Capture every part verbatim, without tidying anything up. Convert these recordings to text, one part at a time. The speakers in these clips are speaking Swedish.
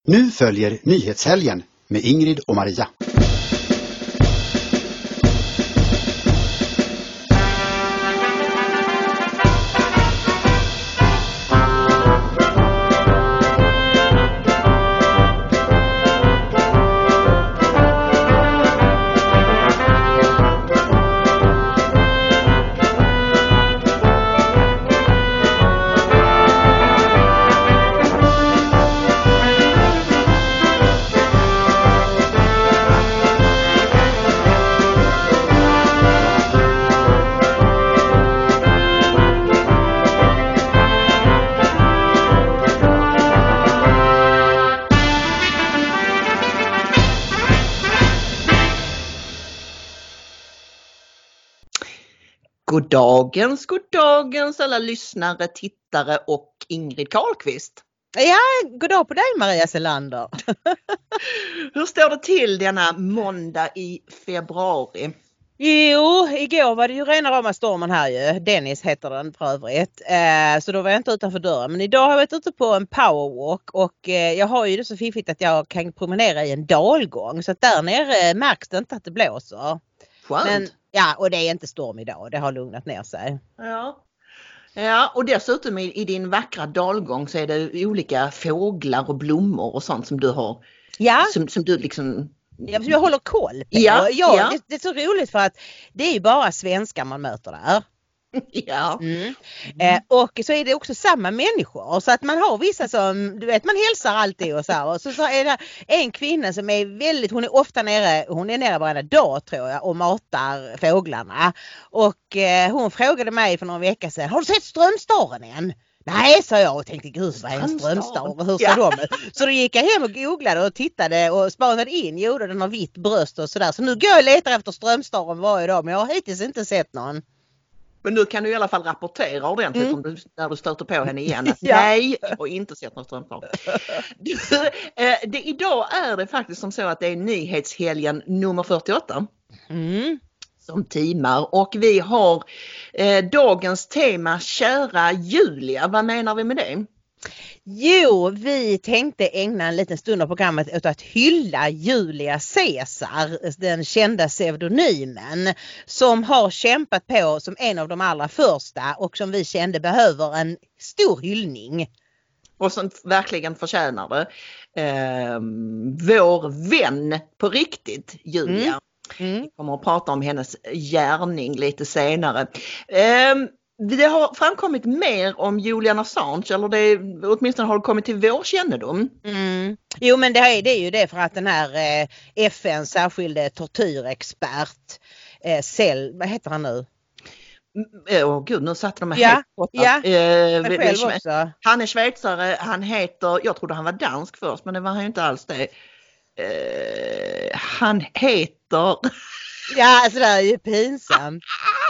Nu följer nyhetshelgen med Ingrid och Maria. Goddagens, goddagens alla lyssnare, tittare och Ingrid Karlqvist. Ja, god dag på dig Maria Selander. Hur står det till denna måndag i februari? Jo, igår var det ju rena rama stormen här ju. Dennis heter den för övrigt. Eh, så då var jag inte utanför dörren. Men idag har jag varit ute på en powerwalk och eh, jag har ju det så fiffigt att jag kan promenera i en dalgång. Så att där nere märks det inte att det blåser. Skönt. Men, ja, och det är inte storm idag. Det har lugnat ner sig. Ja, ja och dessutom i, i din vackra dalgång så är det olika fåglar och blommor och sånt som du har. Ja. Som, som du liksom... Jag, jag håller koll på. Ja, ja, ja. Det, det är så roligt för att det är ju bara svenskar man möter där. Ja. Mm. Eh, och så är det också samma människor så att man har vissa som, du vet, man hälsar alltid och så här, och så, så är det en kvinna som är väldigt, hon är ofta nere, hon är nere varenda dag tror jag och matar fåglarna och eh, hon frågade mig för några veckor sedan, har du sett strömstaren än? Nej, sa jag och tänkte, gud vad är en strömstar? Hur ser ja. de ut? Så då gick jag hem och googlade och tittade och spanade in. Jo, den har vitt bröst och sådär. Så nu går jag och letar efter strömstaren varje dag, men jag har hittills inte sett någon. Men nu kan du i alla fall rapportera ordentligt mm. om du, när du stöter på henne igen. Att ja. Nej, och inte sett någon strömstar. eh, det, idag är det faktiskt som så att det är nyhetshelgen nummer fyrtioåtta. Mm. Som timar och vi har eh, dagens tema kära Julia. Vad menar vi med det? Jo, vi tänkte ägna en liten stund av programmet åt att hylla Julia Caesar, den kända pseudonymen som har kämpat på som en av de allra första och som vi kände behöver en stor hyllning. Och som verkligen förtjänar det. Eh, vår vän på riktigt, Julia. Mm. Mm. Vi kommer att prata om hennes gärning lite senare. Eh, det har framkommit mer om Julian Assange, eller det åtminstone har det kommit till vår kännedom. Mm. Jo, men det är, det är ju det för att den här eh, F N:s särskilde tortyrexpert eh, Cell, vad heter han nu? Åh oh, gud, nu satt de med ja, helt ja, eh, själv vi, också. Han är schweizare, han heter, jag trodde han var dansk först, men det var han ju inte alls det. Uh, han heter ja, alltså det är ju pinsamt.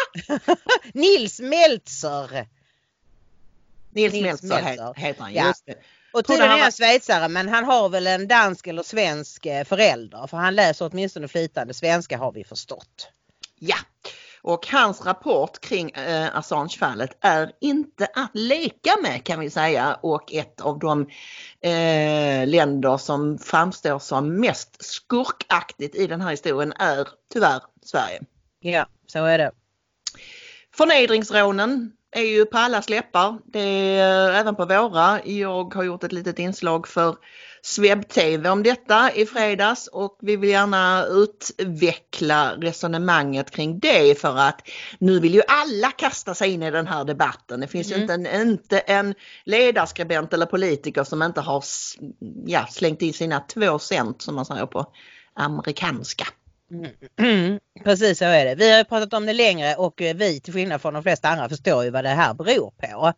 Nils Meltzer. Nils, Nils Meltzer, Meltzer heter han, ja. Just det. Och tydligen är han schweizare, men han har väl en dansk eller svensk förälder, för han läser åtminstone flytande svenska, har vi förstått. Ja. Och hans rapport kring eh, Assange-fallet är inte att leka med, kan vi säga, och ett av de eh, länder som framstår som mest skurkaktigt i den här historien är tyvärr Sverige. Ja, så är det. Förnedringsrånen är ju på alla släppar, det är även på våra. Jag har gjort ett litet inslag för Sveb T V om detta i fredags och vi vill gärna utveckla resonemanget kring det för att nu vill ju alla kasta sig in i den här debatten. Det finns mm. ju inte en, inte en ledarskribent eller politiker som inte har ja, slängt i sina två cent som man säger på amerikanska. Mm. Mm. Precis så är det. Vi har pratat om det längre och vi till skillnad från de flesta andra förstår ju vad det här beror på.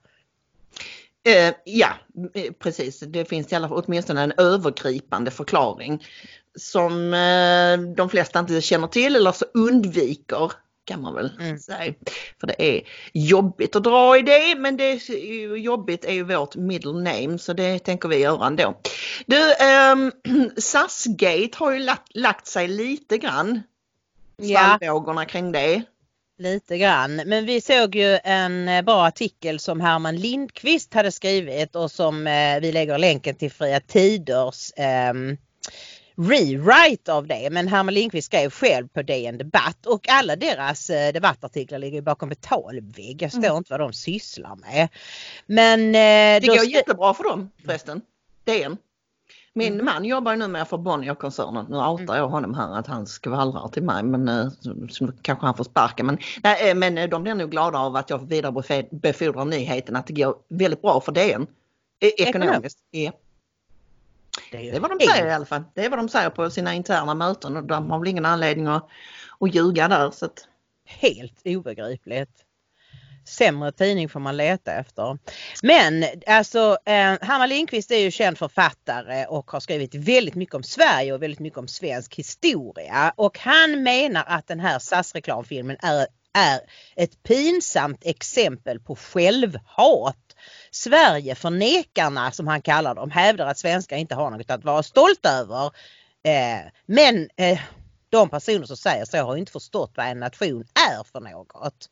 Uh, ja, precis. Det finns i alla fall åtminstone en övergripande förklaring som uh, de flesta inte känner till eller så undviker, kan man väl mm. säga. För det är jobbigt att dra i det, men det är jobbigt är ju vårt middle name, så det tänker vi göra ändå. Du, um, S A S-gate har ju lagt, lagt sig lite grann. Svallvågorna kring det. Lite grann. Men vi såg ju en bra artikel som Herman Lindqvist hade skrivit och som eh, vi lägger länken till Fria Tiders eh, rewrite av det. Men Herman Lindqvist skrev själv på D N Debatt och alla deras eh, debattartiklar ligger bakom betalvägg. Jag förstår mm. inte vad de sysslar med. Men eh, det går ska... jättebra för dem förresten. D N. Min mm. man jobbar nu med för Bonnier-koncernen. Nu outar jag honom här att han skvallrar till mig. Men eh, så kanske han får sparka. Men, nej, men de blir nog glada av att jag vidarebefordrar nyheten att det går väldigt bra för D N. Ekonomiskt. Ja. Det är, det är vad de säger i alla fall. Det är vad de säger på sina interna möten. Och de har väl ingen anledning att, att ljuga där. Så att... Helt obegripligt. Sämre tidning får man leta efter. Men alltså eh, Herman Lindqvist är ju känd författare och har skrivit väldigt mycket om Sverige och väldigt mycket om svensk historia. Och han menar att den här S A S-reklamfilmen är, är ett pinsamt exempel på självhat. Sverigeförnekarna, som han kallar dem, hävdar att svenskar inte har något att vara stolt över. Eh, men eh, de personer som säger så har inte förstått vad en nation är för något.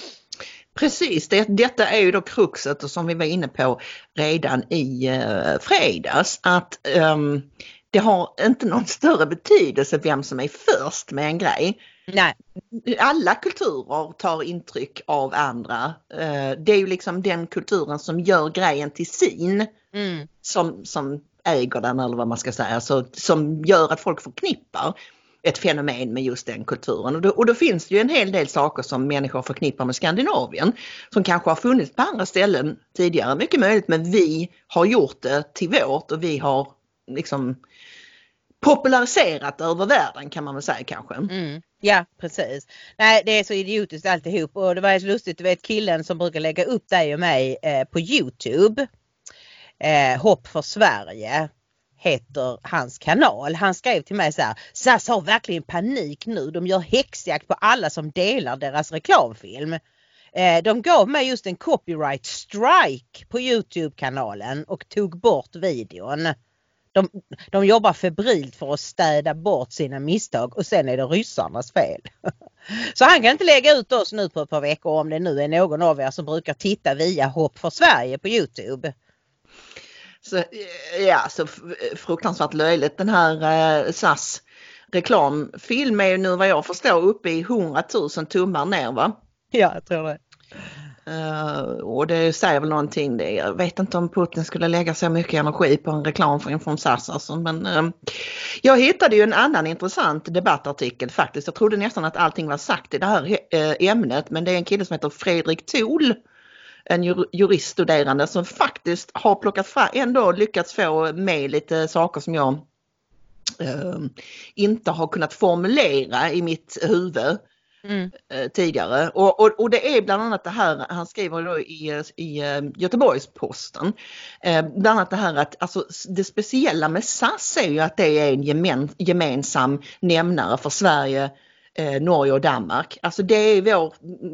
Precis, det, detta är ju då kruxet och som vi var inne på redan i eh, fredags, att um, det har inte någon större betydelse vem som är först med en grej. Nej. Alla kulturer tar intryck av andra. Uh, det är ju liksom den kulturen som gör grejen till sin mm. som, som äger den eller vad man ska säga, alltså, som gör att folk förknippar ett fenomen med just den kulturen. Och då, och då finns det ju en hel del saker som människor förknippar med Skandinavien som kanske har funnits på andra ställen tidigare. Mycket möjligt, men vi har gjort det till vårt och vi har liksom populariserat över världen kan man väl säga kanske. Mm. Ja, precis. Nej, det är så idiotiskt alltihop och det var så lustigt, du vet killen som brukar lägga upp dig och mig eh, på YouTube. Eh, Hopp för Sverige heter hans kanal. Han skrev till mig så här: S A S har verkligen panik nu. De gör häxjakt på alla som delar deras reklamfilm. Eh, de gav mig just en copyright strike på YouTube-kanalen och tog bort videon. De, de jobbar febrilt för att städa bort sina misstag och sen är det ryssarnas fel. Så han kan inte lägga ut oss nu på ett par veckor om det nu är någon av er som brukar titta via Hopp för Sverige på YouTube. Så, ja, så fruktansvärt löjligt. Den här eh, S A S reklamfilm är ju nu vad jag förstår uppe i hundratusen tummar ner, va? Ja, jag tror det. Uh, och det säger väl någonting. Det, jag vet inte om Putin skulle lägga så mycket energi på en reklamfilm från S A S. Alltså, men uh, jag hittade ju en annan intressant debattartikel faktiskt. Jag trodde nästan att allting var sagt i det här uh, ämnet. Men det är en kille som heter Fredrik Thol. En juriststuderande som faktiskt har plockat fram, ändå lyckats få med lite saker som jag eh, inte har kunnat formulera i mitt huvud mm. eh, tidigare. Och, och, och det är bland annat det här, han skriver då i, i Göteborgs-Posten, eh, bland annat det här att alltså, det speciella med S A S är ju att det är en gemen, gemensam nämnare för Sverige, eh, Norge och Danmark. Alltså det är vår...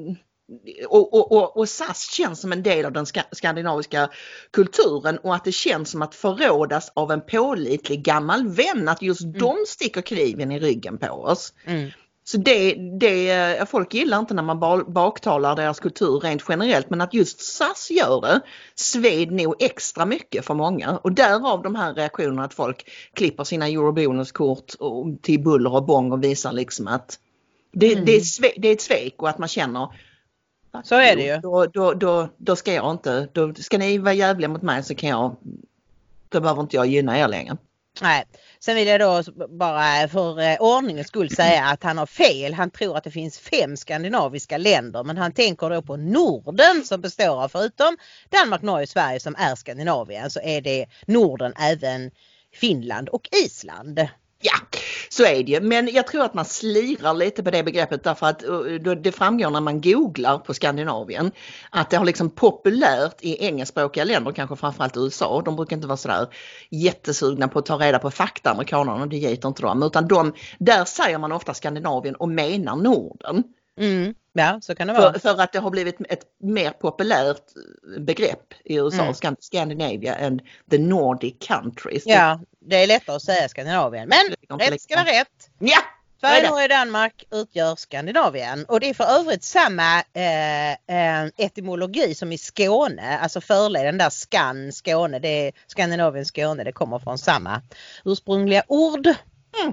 Och, och, och, och S A S känns som en del av den ska, skandinaviska kulturen och att det känns som att förrådas av en pålitlig gammal vän, att just mm. de sticker kniven i ryggen på oss. Mm. Så det, det, folk gillar inte när man baktalar deras kultur rent generellt, men att just S A S gör det sved nog extra mycket för många. Och därav de här reaktionerna att folk klipper sina Eurobonuskort till buller och bång och visar liksom att det, mm. det, är, sve, det är ett svek och att man känner så är det ju. Då, då, då, då ska jag inte, då ska ni vara jävliga mot mig så kan jag, då behöver inte jag gynna er längre. Nej, sen vill jag då bara för eh, ordningens skull säga att han har fel. Han tror att det finns fem skandinaviska länder, men han tänker då på Norden som består av förutom Danmark, Norge och Sverige som är Skandinavien, så är det Norden även Finland och Island. Ja, så är det. Men jag tror att man slirar lite på det begreppet därför att det framgår när man googlar på Skandinavien att det har liksom populärt i engelskspråkiga länder, kanske framförallt U S A. De brukar inte vara sådär jättesugna på att ta reda på fakta, amerikanerna, det ger inte dem. Utan de, där säger man ofta Skandinavien och menar Norden. Mm. Ja, så kan det vara. För, för att det har blivit ett mer populärt begrepp i U S A, mm. Scandinavia and the Nordic countries. Ja, det är lättare att säga Skandinavien. Men rätt ska vara rätt. Ja, Sverige, Norge och Danmark utgör Skandinavien och det är för övrigt samma eh, eh, etymologi som i Skåne, alltså förleden där skan, Skåne, det är Skandinavien, Skåne, det kommer från samma ursprungliga ord. Mm.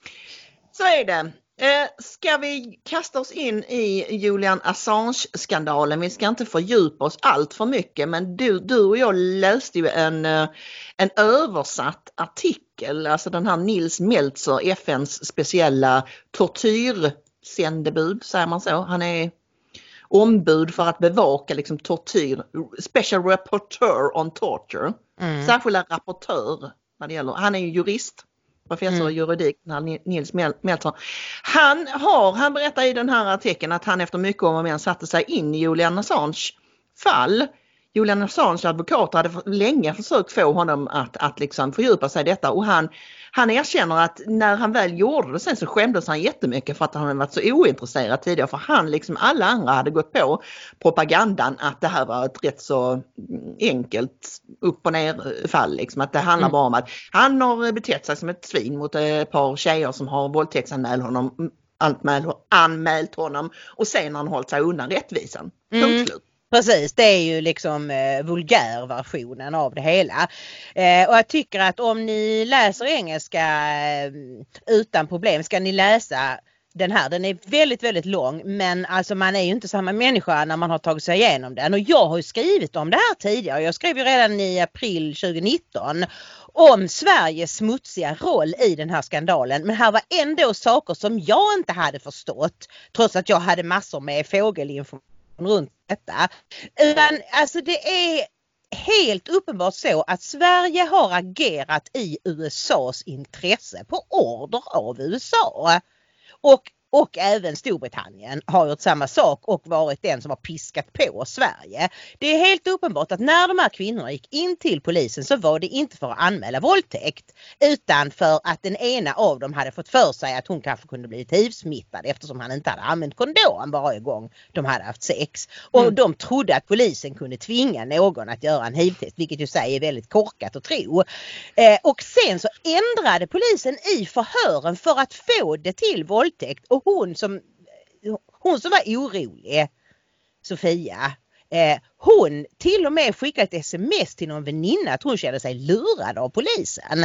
Så är det. Eh, ska vi kasta oss in i Julian Assange-skandalen? Vi ska inte fördjupa oss allt för mycket, men du, du och jag läste ju en, en översatt artikel, alltså den här Nils Meltzer, F N:s speciella tortyrsändebud, säger man så. Han är ombud för att bevaka liksom tortyr, special rapporteur on torture, mm. särskilda rapportör vad det gäller. Han är ju jurist. Professor i juridik, Nils Meltzer. Han har, han berättar i den här artikeln att han efter mycket om och men satte sig in i Julian Assange fall. Julian Assange advokater hade länge försökt få honom att, att liksom fördjupa sig i detta och han, han erkänner att när han väl gjorde det sen så skämdes han jättemycket för att han hade varit så ointresserad tidigare, för han liksom alla andra hade gått på propagandan att det här var ett rätt så enkelt upp och ner fall, liksom, att det handlar mm. bara om att han har betett sig som ett svin mot ett par tjejer som har våldtäktsanmält honom, anmält honom och sen har han hållit sig undan rättvisan. Mm. Punkt slut. Precis, det är ju liksom eh, vulgärversionen av det hela. Eh, och jag tycker att om ni läser engelska eh, utan problem ska ni läsa den här. Den är väldigt, väldigt lång, men alltså man är ju inte samma människa när man har tagit sig igenom den. Och jag har ju skrivit om det här tidigare. Jag skrev ju redan i april tjugonitton om Sveriges smutsiga roll i den här skandalen. Men här var ändå saker som jag inte hade förstått, trots att jag hade massor med fågelinformation runt detta. Utan alltså det är helt uppenbart så att Sverige har agerat i U S A:s intresse på order av U S A. Och, och även Storbritannien har gjort samma sak och varit den som har piskat på Sverige. Det är helt uppenbart att när de här kvinnorna gick in till polisen så var det inte för att anmäla våldtäkt utan för att den ena av dem hade fått för sig att hon kanske kunde bli hiv-smittad eftersom han inte hade använt kondom varje gång de hade haft sex. Och mm. de trodde att polisen kunde tvinga någon att göra en hiv-test, vilket ju säger är väldigt korkat att tro. Eh, och sen så ändrade polisen i förhören för att få det till våldtäkt. Och hon som, hon som var orolig, Sofia, eh, hon till och med skickade ett sms till någon väninna att hon kände sig lurad av polisen.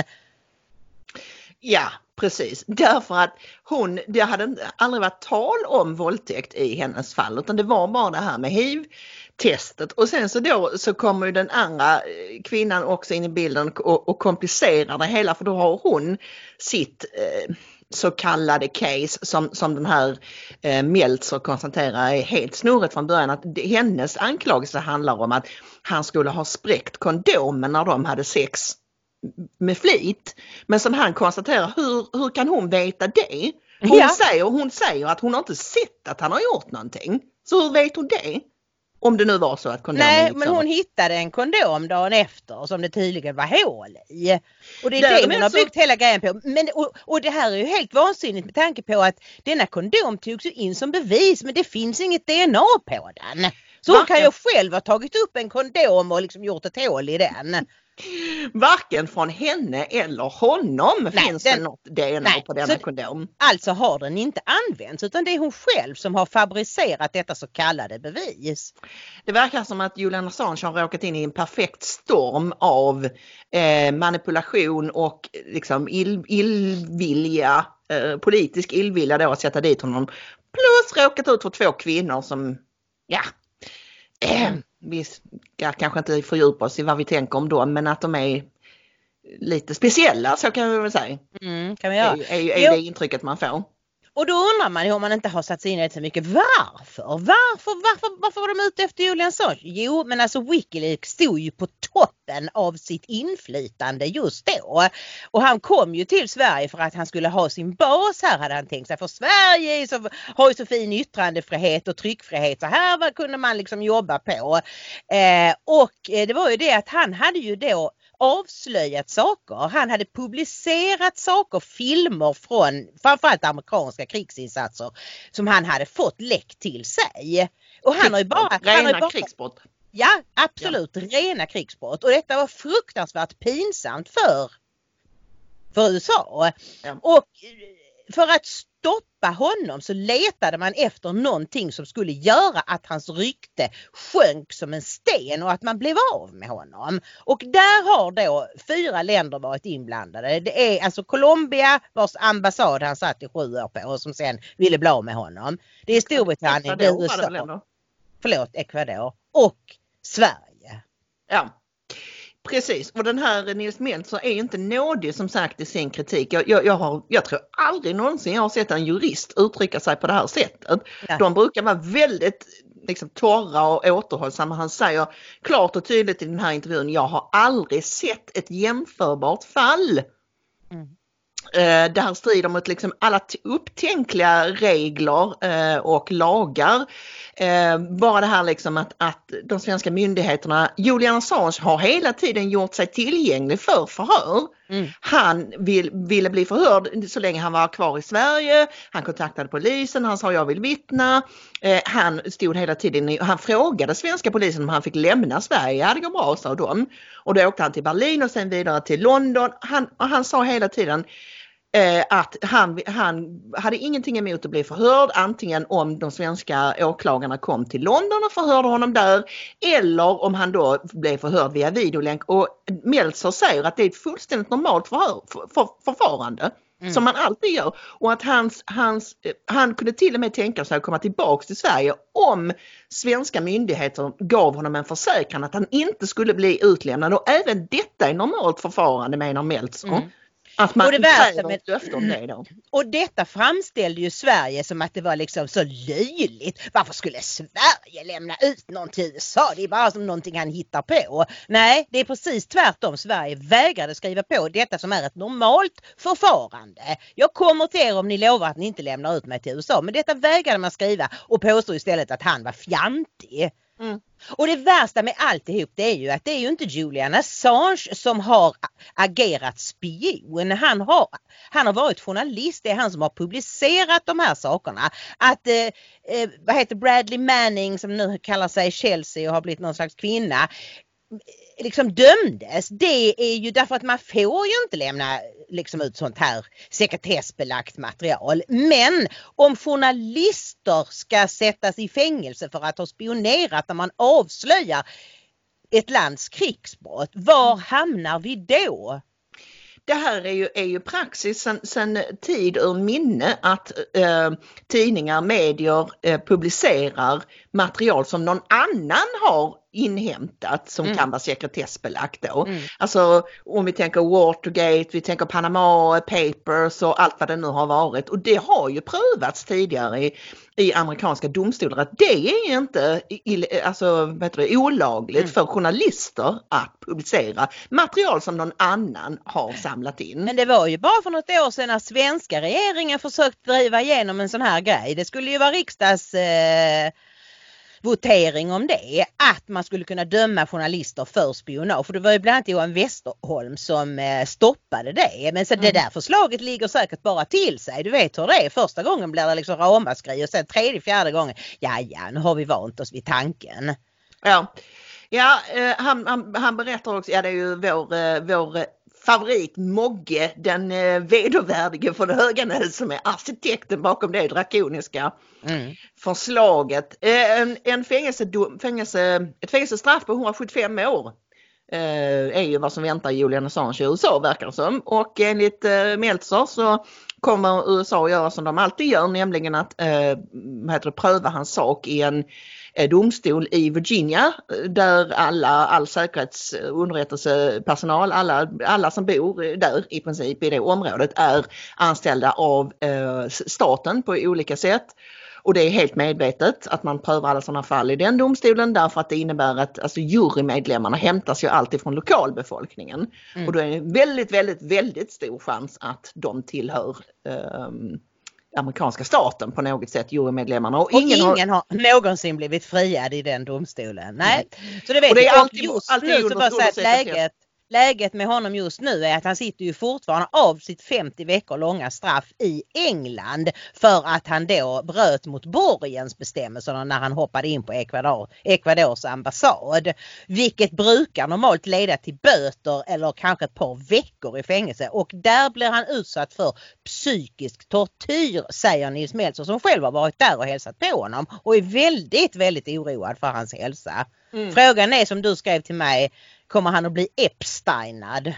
Ja, precis. Därför att hon, det hade aldrig varit tal om våldtäkt i hennes fall, utan det var bara det här med hiv-testet. Och sen så då så kommer ju den andra kvinnan också in i bilden och, och komplicerar det hela, för då har hon sitt eh, så kallade case som, som den här eh, Meltzer konstaterar är helt snurrigt från början, att det, hennes anklagelse handlar om att han skulle ha spräckt kondomen när de hade sex med flit. Men som han konstaterar, hur, hur kan hon veta det? Hon, ja. säger, hon säger att hon har inte sett att han har gjort någonting. Så hur vet hon det? Om det nu var så att kondomen Nej, gick men över. hon hittade en kondom dagen efter som det tydligen var hål i. Och det är Därmed det hon har så... byggt hela grejen på. Men, och, och det här är ju helt vansinnigt med tanke på att denna kondom togs ju in som bevis, men det finns inget D N A på den. Så hon kan ju själv ha tagit upp en kondom och liksom gjort ett hål i den. Varken från henne eller honom nej, finns den, det något D N A nej, på denna kondom. Alltså har den inte använts, utan det är hon själv som har fabricerat detta så kallade bevis. Det verkar som att Julian Assange har råkat in i en perfekt storm av eh, manipulation och liksom ill, illvilja, eh, politisk illvilja då att sätta dit honom. Plus råkat ut för två kvinnor som, ja... Eh, vi ska kanske inte fördjupa oss i vad vi tänker om dem, men att de är lite speciella, så kan vi väl säga. Mm, kan vi göra. Är, är, är det intrycket man får. Och då undrar man ju om man inte har satt sig in i det så mycket. Varför? Varför? Varför, varför var de ute efter Julian Assange? Jo, men alltså Wikileaks stod ju på toppen av sitt inflytande just då. Och han kom ju till Sverige för att han skulle ha sin bas här, hade han tänkt sig. För Sverige så, har ju så fin yttrandefrihet och tryckfrihet. Så här var, kunde man liksom jobba på. Eh, och det var ju det att han hade ju då avslöjat saker. Han hade publicerat saker, filmer från framförallt amerikanska krigsinsatser som han hade fått läckt till sig. Och han har ju bara... Rena han har bara, krigsbrott. Ja, absolut. Ja. Rena krigsbrott. Och detta var fruktansvärt pinsamt för, för U S A. Ja. Och för att stoppa honom så letade man efter någonting som skulle göra att hans rykte sjönk som en sten och att man blev av med honom. Och där har då fyra länder varit inblandade. Det är alltså Colombia, vars ambassad han satt i sju år på och som sen ville bli av med honom. Det är Storbritannien, det är U S A, förlåt, Ecuador och Sverige. Ja. Precis, och den här Nils Meltzer är inte nådig som sagt i sin kritik. Jag, jag, jag, har, jag tror aldrig någonsin jag har sett en jurist uttrycka sig på det här sättet. Ja. De brukar vara väldigt liksom, torra och återhållsamma. Han säger klart och tydligt i den här intervjun, jag har aldrig sett ett jämförbart fall. Mm. Det här strider mot liksom alla upptänkliga regler eh, och lagar. Eh, bara det här liksom att, att de svenska myndigheterna, Julian Assange har hela tiden gjort sig tillgänglig för förhör. Mm. Han vill, ville bli förhörd så länge han var kvar i Sverige. Han kontaktade polisen, han sa jag vill vittna. Eh, han stod hela tiden, han frågade svenska polisen om han fick lämna Sverige. Ja, det går bra, sa de. Och då åkte han till Berlin och sen vidare till London. Han, och han sa hela tiden Eh, att han, han hade ingenting emot att bli förhörd antingen om de svenska åklagarna kom till London och förhörde honom där eller om han då blev förhörd via videolänk. Och Meltzer säger att det är ett fullständigt normalt förhör, för, för, förfarande mm. som man alltid gör och att hans, hans, han kunde till och med tänka sig att komma tillbaka till Sverige om svenska myndigheter gav honom en försäkran att han inte skulle bli utlämnad och även detta är normalt förfarande menar Meltzer. Mm. Att man och, det värsta med, om det då. Och detta framställde ju Sverige som att det var liksom så löjligt. Varför skulle Sverige lämna ut någon till U S A? Det är bara som någonting han hittar på. Nej, det är precis tvärtom. Sverige vägrade skriva på detta som är ett normalt förfarande. Jag kommer till er om ni lovar att ni inte lämnar ut mig till U S A. Men detta vägrade man skriva och påstod istället att han var fjantig. Mm. Och det värsta med alltihop det är ju att det är ju inte Julian Assange som har agerat spion. Han har, han har varit journalist, det är han som har publicerat de här sakerna. Att eh, eh, vad heter Bradley Manning som nu kallar sig Chelsea och har blivit någon slags kvinna liksom dömdes, det är ju därför att man får ju inte lämna liksom ut sånt här sekretessbelagt material. Men om journalister ska sättas i fängelse för att ha spionerat när man avslöjar ett lands krigsbrott, var hamnar vi då? Det här är ju, är ju praxis sen, sen tid ur minne att eh, tidningar, medier eh, publicerar material som någon annan har inhämtat som mm. kan vara sekretessbelagt då. Mm. Alltså om vi tänker Watergate, vi tänker Panama Papers och allt vad det nu har varit. Och det har ju prövats tidigare i, i amerikanska domstolar att det är inte alltså, vad heter det, olagligt mm. för journalister att publicera material som någon annan har samlat in. Men det var ju bara för något år sedan när svenska regeringen försökt driva igenom en sån här grej. Det skulle ju vara riksdags... Eh... votering om det, att man skulle kunna döma journalister för spionage. För det var ju bland annat Johan Westerholm som eh, stoppade det. Men så mm. det där förslaget ligger säkert bara till sig. Du vet hur det är. Första gången blir det liksom ramaskri och sen tredje, fjärde gången. Ja, ja, nu har vi vant oss vid tanken. Ja, ja eh, han, han, han berättar också, ja det är ju vår, eh, vår favorit Mogge, den eh, vedervärdige för det Höganäs som är arkitekten bakom det drakoniska mm. förslaget. Eh, en, en fängelse, fängelse, ett fängelsestraff på hundrasjuttiofem år eh, är ju vad som väntar Julian Assange i U S A verkar det som. Och enligt eh, Meltzer så kommer U S A att göra som de alltid gör, nämligen att eh, vad heter det, pröva hans sak i en domstol i Virginia där alla, all säkerhetsunderrättelsepersonal, alla, alla som bor där i princip i det området är anställda av eh, staten på olika sätt. Och det är helt medvetet att man prövar alla sådana fall i den domstolen därför att det innebär att alltså, jurymedlemmarna hämtas ju alltid från lokalbefolkningen. Mm. Och då är det väldigt, väldigt, väldigt stor chans att de tillhör eh, amerikanska staten på något sätt, jurymedlemmarna. Och, och ingen, ingen har... har någonsin blivit friad i den domstolen. Nej. Nej. Så det vet och det är jag. alltid, just alltid nu så bara så att läget, läget med honom just nu är att han sitter ju fortfarande av sitt femtio veckor långa straff i England för att han då bröt mot borgensbestämmelserna när han hoppade in på Ecuador, Ecuadors ambassad. Vilket brukar normalt leda till böter eller kanske ett par veckor i fängelse. Och där blir han utsatt för psykisk tortyr, säger Nils Meltzer som själv har varit där och hälsat på honom. Och är väldigt, väldigt oroad för hans hälsa. Mm. Frågan är som du skrev till mig, kommer han att bli Epsteinad?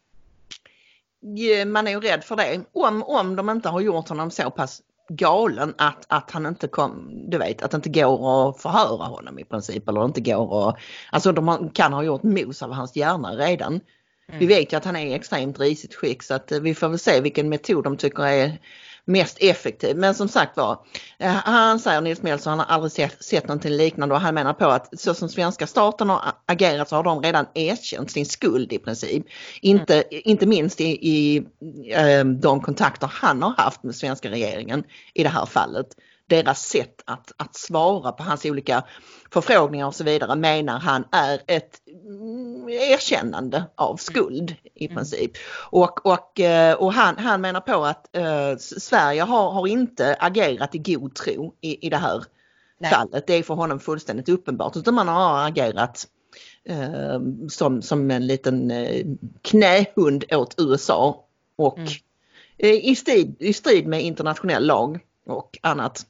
Ja, man är ju rädd för det. Om, om de inte har gjort honom så pass galen att, att han inte kom, du vet, att det inte går att förhöra honom i princip. Eller inte går att, alltså de kan ha gjort mos av hans hjärna redan. Mm. Vi vet ju att han är i extremt risigt skick så att vi får väl se vilken metod de tycker är mest effektiv. Men som sagt var, han säger Nils Meltzer, han har aldrig sett, sett någonting liknande och han menar på att så som svenska staten har agerat så har de redan erkänt sin skuld i princip. Inte, mm. inte minst i, i de kontakter han har haft med svenska regeringen i det här fallet. Deras sätt att, att svara på hans olika förfrågningar och så vidare menar han är ett erkännande av skuld i princip. Och, och, och han, han menar på att eh, Sverige har, har inte agerat i god tro i, i det här Nej. fallet. Det är för honom fullständigt uppenbart. Utan man har agerat eh, som, som en liten eh, knähund åt U S A och mm. eh, i, strid, i strid med internationell lag och annat.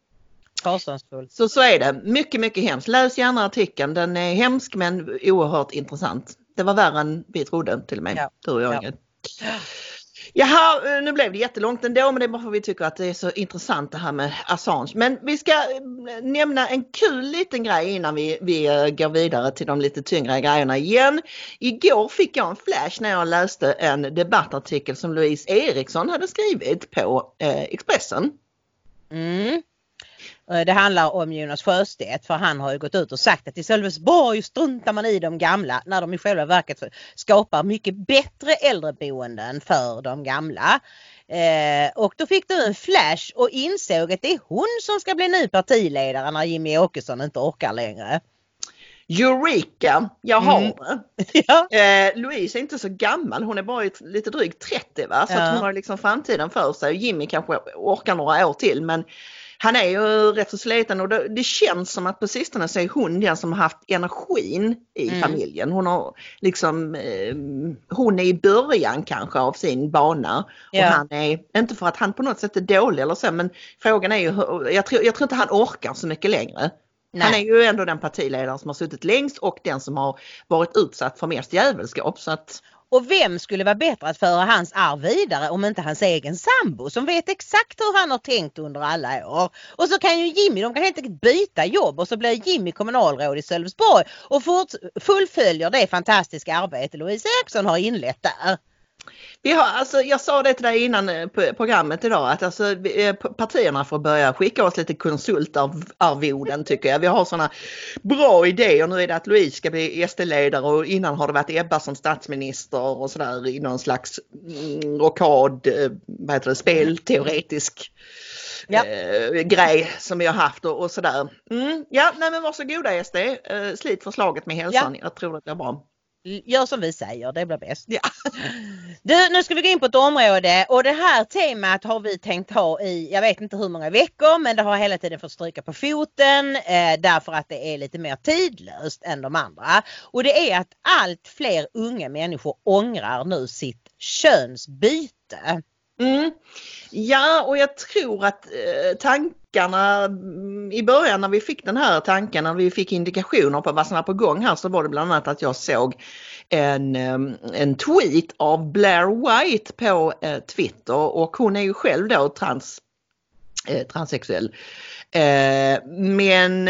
Så, så är det. Mycket, mycket hemskt. Läs gärna artikeln. Den är hemsk men oerhört intressant. Det var värre än vi trodde till och med. Ja. Tur och jag. Ja. Jaha, nu blev det jättelångt ändå men det är bara för att vi tycker att det är så intressant det här med Assange. Men vi ska nämna en kul liten grej innan vi, vi går vidare till de lite tyngre grejerna igen. Igår fick jag en flash när jag läste en debattartikel som Louise Eriksson hade skrivit på eh, Expressen. Mm. Det handlar om Jonas Sjöstedt för han har ju gått ut och sagt att i Sölvesborg struntar man i de gamla när de i själva verket skapar mycket bättre äldreboenden för de gamla. Eh, och då fick du en flash och insåg att det är hon som ska bli ny partiledare när Jimmy Åkesson inte orkar längre. Eureka, jag har mm. det. Ja. Eh, Louise är inte så gammal, hon är bara lite drygt trettio va? Så ja. att hon har liksom framtiden för sig. Jimmy kanske orkar några år till men han är ju rätt så sliten och det, det känns som att på sistone så är hon den som har haft energin i mm. familjen. Hon har liksom, eh, hon är i början kanske av sin bana ja. och han är, inte för att han på något sätt är dålig eller så, men frågan är ju, jag tror, jag tror inte han orkar så mycket längre. Nej. Han är ju ändå den partiledare som har suttit längst och den som har varit utsatt för mest jävelskap så att... Och vem skulle vara bättre att föra hans arv vidare om inte hans egen sambo som vet exakt hur han har tänkt under alla år. Och så kan ju Jimmy, de kan helt enkelt byta jobb och så blir Jimmy kommunalråd i Sölvesborg och fort, fullföljer det fantastiska arbete Louise Eriksson har inlett där. Vi har, alltså, jag sa det till dig innan programmet idag att alltså, partierna får börja skicka oss lite konsultarvoden tycker jag. Vi har sådana bra idéer. Nu är det att Louise ska bli S D-ledare och innan har det varit Ebba som statsminister och sådär i någon slags mm, rockad, vad heter det, spelteoretisk ja. eh, grej som vi har haft och, och sådär. Mm, ja, nej men varsågoda S D. Eh, slit förslaget med hälsan. Ja. Jag tror att det är bra. Gör som vi säger, det blir bäst. Ja. Du, nu ska vi gå in på ett område och det här temat har vi tänkt ha i, jag vet inte hur många veckor, men det har hela tiden fått stryka på foten eh, därför att det är lite mer tidlöst än de andra. Och det är att allt fler unga människor ångrar nu sitt könsbyte. Mm. Ja, och jag tror att eh, tankarna i början när vi fick den här tanken, när vi fick indikationer på vad som var på gång här så var det bland annat att jag såg en, en tweet av Blair White på eh, Twitter och hon är ju själv då trans, eh, transsexuell. Eh, men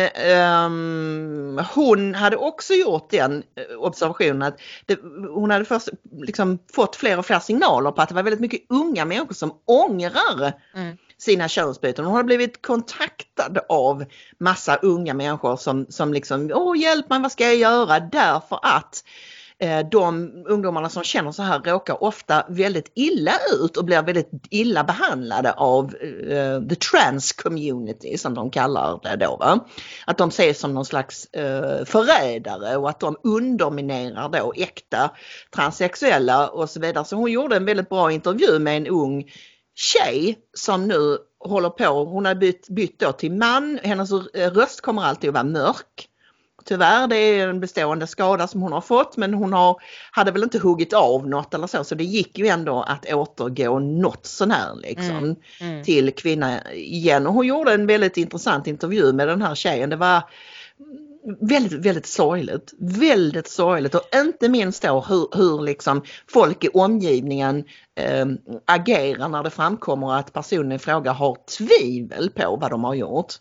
eh, hon hade också gjort den observationen att det, hon hade först liksom fått fler och fler signaler på att det var väldigt mycket unga människor som ångrar mm. sina könsbyten. Hon hade blivit kontaktad av massa unga människor som, som liksom, åh hjälp mig, vad ska jag göra? Därför att de ungdomarna som känner så här råkar ofta väldigt illa ut och blir väldigt illa behandlade av uh, the trans community som de kallar det då. Va? Att de ses som någon slags uh, förrädare och att de underminerar då äkta transsexuella och så vidare. Så hon gjorde en väldigt bra intervju med en ung tjej som nu håller på, hon har bytt, bytt då till man, hennes röst kommer alltid att vara mörk. Tyvärr, det är en bestående skada som hon har fått, men hon har, hade väl inte huggit av något eller så, så det gick ju ändå att återgå något sån här liksom mm, mm. till kvinna igen. Och hon gjorde en väldigt intressant intervju med den här tjejen. Det var väldigt, väldigt sorgligt. Väldigt sorgligt och inte minst då hur, hur liksom folk i omgivningen eh, agerar när det framkommer att personen i fråga har tvivel på vad de har gjort.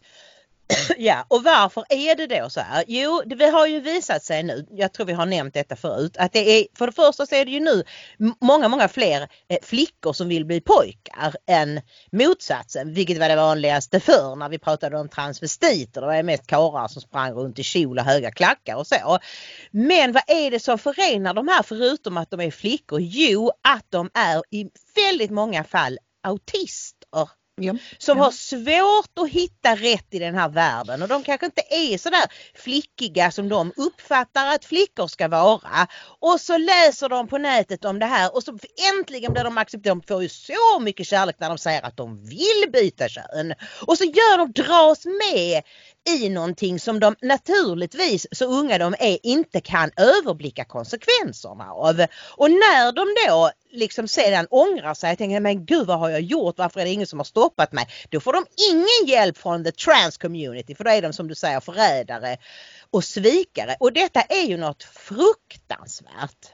Ja, och varför är det då så här? Jo, det har ju visat sig nu, jag tror vi har nämnt detta förut, att det är, för det första så är det ju nu många, många fler eh, flickor som vill bli pojkar än motsatsen, vilket var det vanligaste förr när vi pratade om transvestiter. Det var mest karlar som sprang runt i kjol och höga klackar och så. Men vad är det som förenar de här förutom att de är flickor? Jo, att de är i väldigt många fall autister. Ja. Som ja. har svårt att hitta rätt i den här världen och de kanske inte är så där flickiga som de uppfattar att flickor ska vara, och så läser de på nätet om det här och så äntligen blir de accepterade. De får ju så mycket kärlek när de säger att de vill byta kön och så gör de dras med i någonting som de naturligtvis, så unga de är, inte kan överblicka konsekvenserna av. Och när de då liksom sedan ångrar sig och tänker, men gud vad har jag gjort, varför är det ingen som har stoppat mig? Då får de ingen hjälp från the trans community, för då är de som du säger förrädare och svikare. Och detta är ju något fruktansvärt.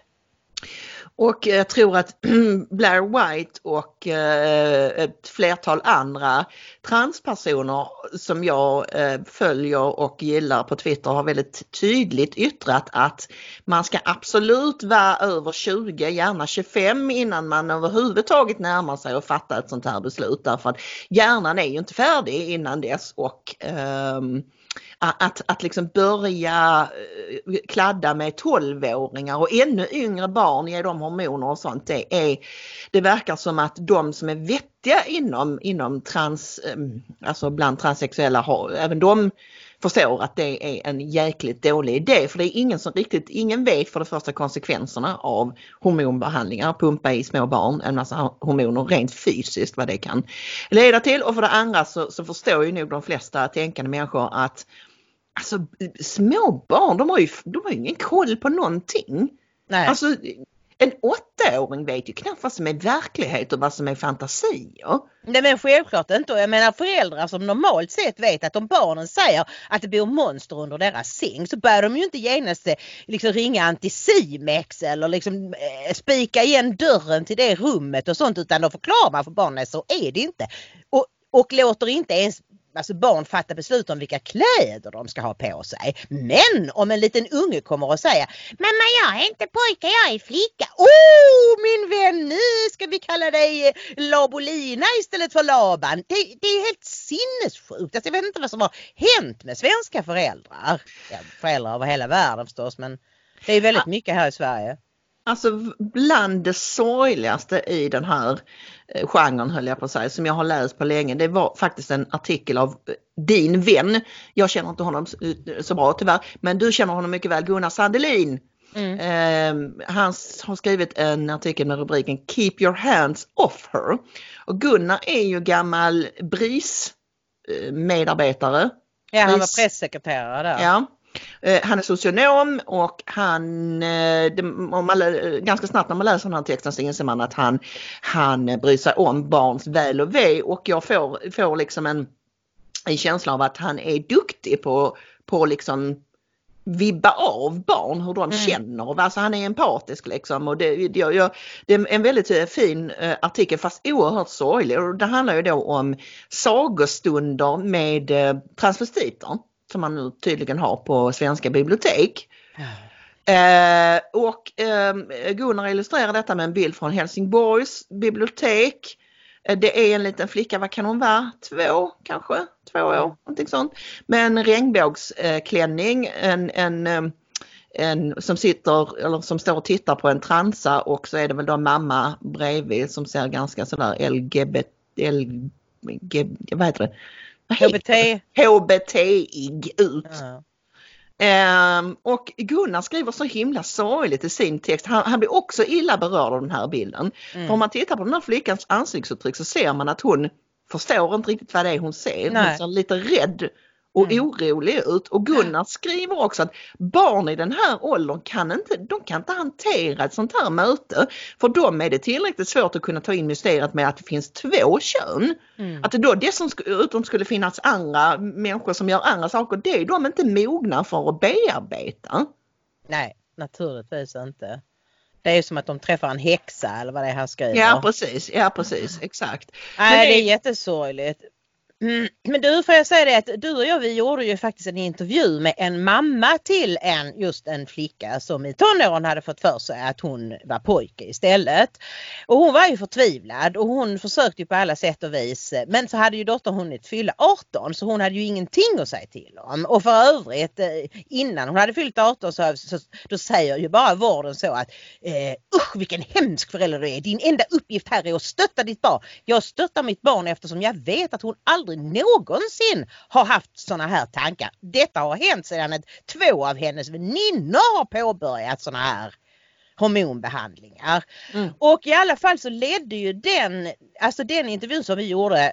Och jag tror att Blair White och ett flertal andra transpersoner som jag följer och gillar på Twitter har väldigt tydligt yttrat att man ska absolut vara över tjugo, gärna tjugofem innan man överhuvudtaget närmar sig och fattar ett sånt här beslut. Därför att hjärnan är ju inte färdig innan dess och um, Att, att liksom börja kladda med tolvåringar och ännu yngre barn, ge dem hormoner och sånt, det, är, det verkar som att de som är vettiga inom, inom trans, alltså bland transsexuella, har, även de förstår att det är en jäkligt dålig idé, för det är ingen som riktigt, ingen vet för det första konsekvenserna av hormonbehandlingar, pumpa i små barn en massa hormoner rent fysiskt, vad det kan leda till, och för det andra så, så förstår ju nog de flesta tänkande människor att alltså små barn, de har ju, de har ju ingen koll på någonting. Nej. Alltså en åttaåring vet ju knappt vad som är verklighet och vad som är fantasier. Nej, men självklart inte. Jag menar föräldrar som normalt sett vet att om barnen säger att det bor monster under deras säng, så bör de ju inte genast liksom ringa Anticimex eller liksom eh, spika igen dörren till det rummet och sånt, utan de förklarar för barnen så är det inte. Och, och låter inte ens alltså barn fattar beslut om vilka kläder de ska ha på sig. Men om en liten unge kommer och säger, mamma jag är inte pojke, jag är flicka. Oh min vän, nu ska vi kalla dig Labolina istället för Laban. Det, det är helt sinnessjukt. Alltså, jag vet inte vad som har hänt med svenska föräldrar. Ja, föräldrar över hela världen förstås, men det är väldigt mycket här i Sverige. Alltså bland det sorgligaste i den här genren, höll jag på att säga, som jag har läst på länge, det var faktiskt en artikel av din vän. Jag känner inte honom så bra tyvärr, men du känner honom mycket väl, Gunnar Sandelin. Mm. Eh, han har skrivit en artikel med rubriken Keep your hands off her. Och Gunnar är ju gammal B R I S medarbetare. Ja, han var pressekreterare där. Ja. Han är socionom och han, det, om man, ganska snabbt när man läser den här texten så inser man att han, han bryr sig om barns väl och ve, och jag får, får liksom en, en känsla av att han är duktig på, på liksom vibba av barn, hur de mm. känner. Alltså han är empatisk liksom, och det, det, jag, det är en väldigt fin artikel fast oerhört sorglig, och det handlar ju då om sagostunder med transvestiter som man nu tydligen har på svenska bibliotek. Mm. Eh, och eh, Gunnar illustrerar detta med en bild från Helsingborgs bibliotek. Eh, det är en liten flicka, vad kan hon vara? Två kanske? Två år, någonting sånt. Med en regnbågsklänning, en, en, en som sitter eller som står och tittar på en transa och så är det väl då mamma bredvid som ser ganska sådär L G B T, L G, vad heter det? H B T. H B T-ig ut. Ja. Um, och Gunnar skriver så himla sorgligt i sin text. Han, han blir också illa berörd av den här bilden. Mm. För om man tittar på den här flickans ansiktsuttryck så ser man att hon förstår inte riktigt vad det är hon ser. Nej. Hon ser lite rädd och Mm. orolig ut. Och Gunnar skriver också att barn i den här åldern kan inte, de kan inte hantera ett sånt här möte. För dem är det tillräckligt svårt att kunna ta in mysteriet med att det finns två kön. Mm. Att det då dessutom skulle finnas andra människor som gör andra saker, det är de inte mogna för att bearbeta. Nej, naturligtvis inte. Det är ju som att de träffar en häxa eller vad det är han skriver. Ja, precis. Ja, precis. Exakt. Nej, Men det det är jättesorgligt. Mm. Men du, får jag säga det att du och jag, vi gjorde ju faktiskt en intervju med en mamma till en, just en flicka som i tonåren hade fått för sig att hon var pojke istället. Och hon var ju förtvivlad och hon försökte ju på alla sätt och vis. Men så hade ju dottern hunnit fylla arton så hon hade ju ingenting att säga till om. Och för övrigt, innan hon hade fyllt arton så, så då säger ju bara vården så att eh, usch vilken hemsk förälder du är. Din enda uppgift här är att stötta ditt barn. Jag stöttar mitt barn eftersom jag vet att hon aldrig någonsin har haft såna här tankar. Detta har hänt sedan att två av hennes väninnor har påbörjat såna här hormonbehandlingar. Mm. Och i alla fall så ledde ju den, alltså den intervjun som vi gjorde,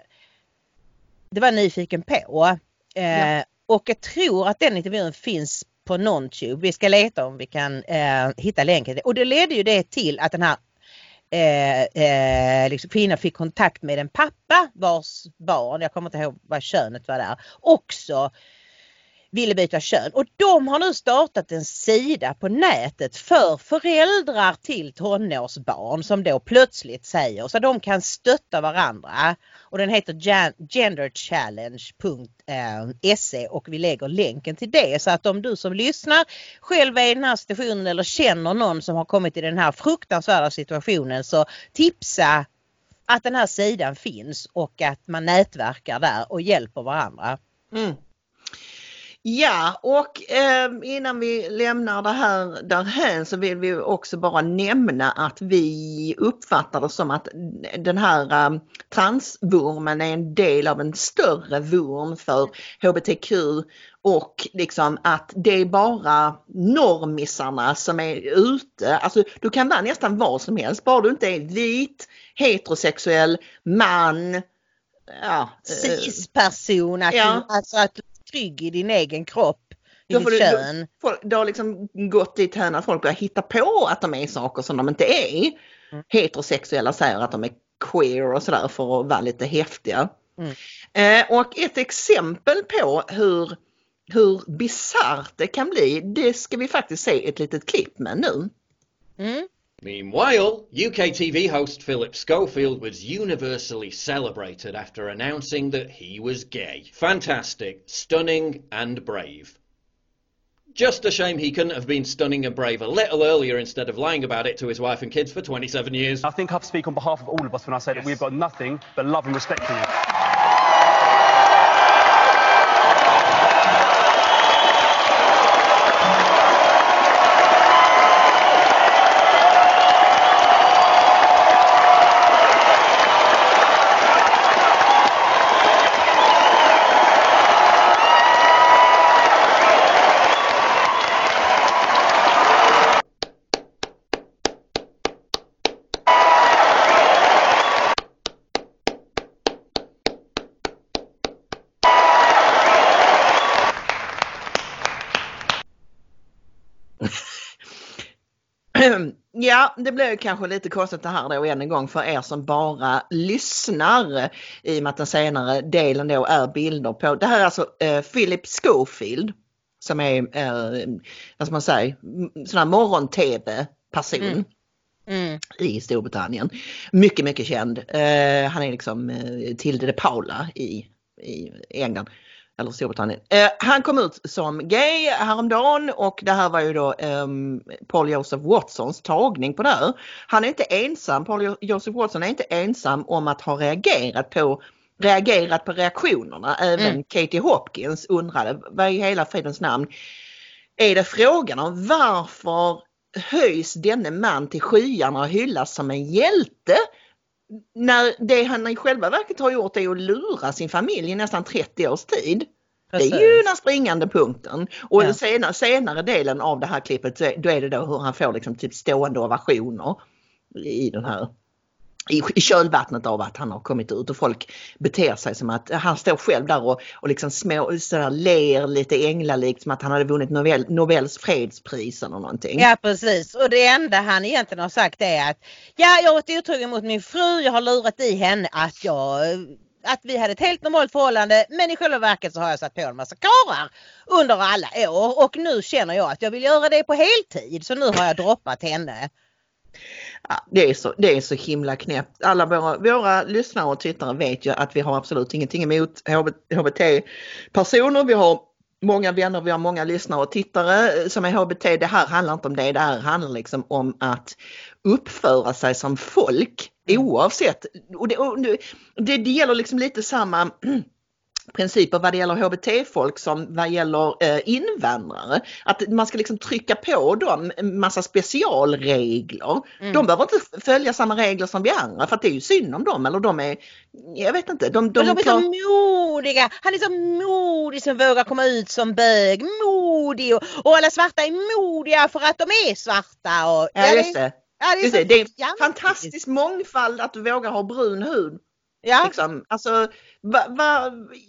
det var nyfiken på. Eh, ja. Och jag tror att den intervjun finns på NonTube. Vi ska leta om vi kan eh, hitta länken. Och det ledde ju det till att den här Eh, eh, liksom kvinnan fick kontakt med en pappa vars barn, jag kommer inte ihåg vad könet var där, också ville byta kön. Och de har nu startat en sida på nätet för föräldrar till tonårsbarn som då plötsligt säger så de kan stötta varandra. Och den heter genderchallenge punkt se och vi lägger länken till det. Så att om du som lyssnar själv är i den här situationen eller känner någon som har kommit i den här fruktansvärda situationen så tipsa att den här sidan finns och att man nätverkar där och hjälper varandra. Mm. Ja, och eh, innan vi lämnar det här därhän så vill vi också bara nämna att vi uppfattar det som att den här eh, transvurmen är en del av en större vurm för H B T Q och liksom att det är bara normisarna som är ute. Alltså du kan vara nästan vad som helst, bara du inte är vit, heterosexuell, man, ja, cis-person, att, ja. alltså att trygg i din egen kropp, i Då ditt du, kön. Då, det har liksom gått dit här när folk börjar hitta på att de är saker som de inte är. Mm. Heterosexuella säger att de är queer och sådär för att vara lite häftiga. Mm. Eh, och ett exempel på hur, hur bizarrt det kan bli, det ska vi faktiskt se ett litet klipp med nu. Mm. Meanwhile, U K T V host Philip Schofield was universally celebrated after announcing that he was gay. Fantastic, stunning and brave. Just a shame he couldn't have been stunning and brave a little earlier instead of lying about it to his wife and kids for twenty-seven years. I think I speak on behalf of all of us when I say that we've got nothing but love and respect for you. Ja, det blir kanske lite konstigt det här då än en gång för er som bara lyssnar i och med att den senare delen då är bilder på. Det här är alltså eh, Philip Schofield som är, eh, vad ska man säga, sån här morgon-tv-person mm. Mm. i Storbritannien. Mycket, mycket känd. Eh, han är liksom eh, Tilde de Paula i, i England. Eller Storbritannien. Eh, han kom ut som gay häromdagen och det här var ju då eh, Paul Joseph Watsons tagning på det här. Han är inte ensam, Paul Joseph Watson är inte ensam om att ha reagerat på reagerat på reaktionerna. Även mm. Katie Hopkins undrade, vad i hela fridens namn är det frågan om varför höjs denne man till skyarna och hyllas som en hjälte när det han i själva verket har gjort är att lura sin familj i nästan trettio års tid. Precis. Det är ju den springande punkten. Och ja. senare, senare delen av det här klippet, då är det då hur han får liksom typ stående ovationer i den här i, i kölvattnet av att han har kommit ut och folk beter sig som att han står själv där och, och liksom små, sådär, ler lite änglalikt som att han hade vunnit Nobel, Nobels fredspris eller någonting. Ja precis, och det enda han egentligen har sagt är att ja, jag har varit otrogen mot min fru, jag har lurat i henne att jag att vi hade ett helt normalt förhållande, men i själva verket så har jag satt på en massa karlar under alla år och nu känner jag att jag vill göra det på heltid, så nu har jag droppat henne. Ja, det, är så, det är så himla knäppt. Alla våra, våra lyssnare och tittare vet ju att vi har absolut ingenting emot H B T-personer. Vi har många vänner, vi har många lyssnare och tittare som är H B T. Det här handlar inte om det, det här handlar liksom om att uppföra sig som folk oavsett. Och det, och det, det gäller liksom lite samma principer vad det gäller H B T-folk som vad gäller eh, invandrare. Att man ska liksom trycka på dem en massa specialregler. Mm. De behöver inte följa samma regler som vi andra för att det är ju synd om dem. Eller de är, jag vet inte. De, de, de är klar... så modiga. Han är så modig som vågar komma ut som bög. Modig och, och alla svarta är modiga för att de är svarta. Och, ja, just det. Ja, det är, just så, det. Det är ja, fantastisk mångfald att du vågar ha brun hud. Ja. Liksom, alltså, va, va,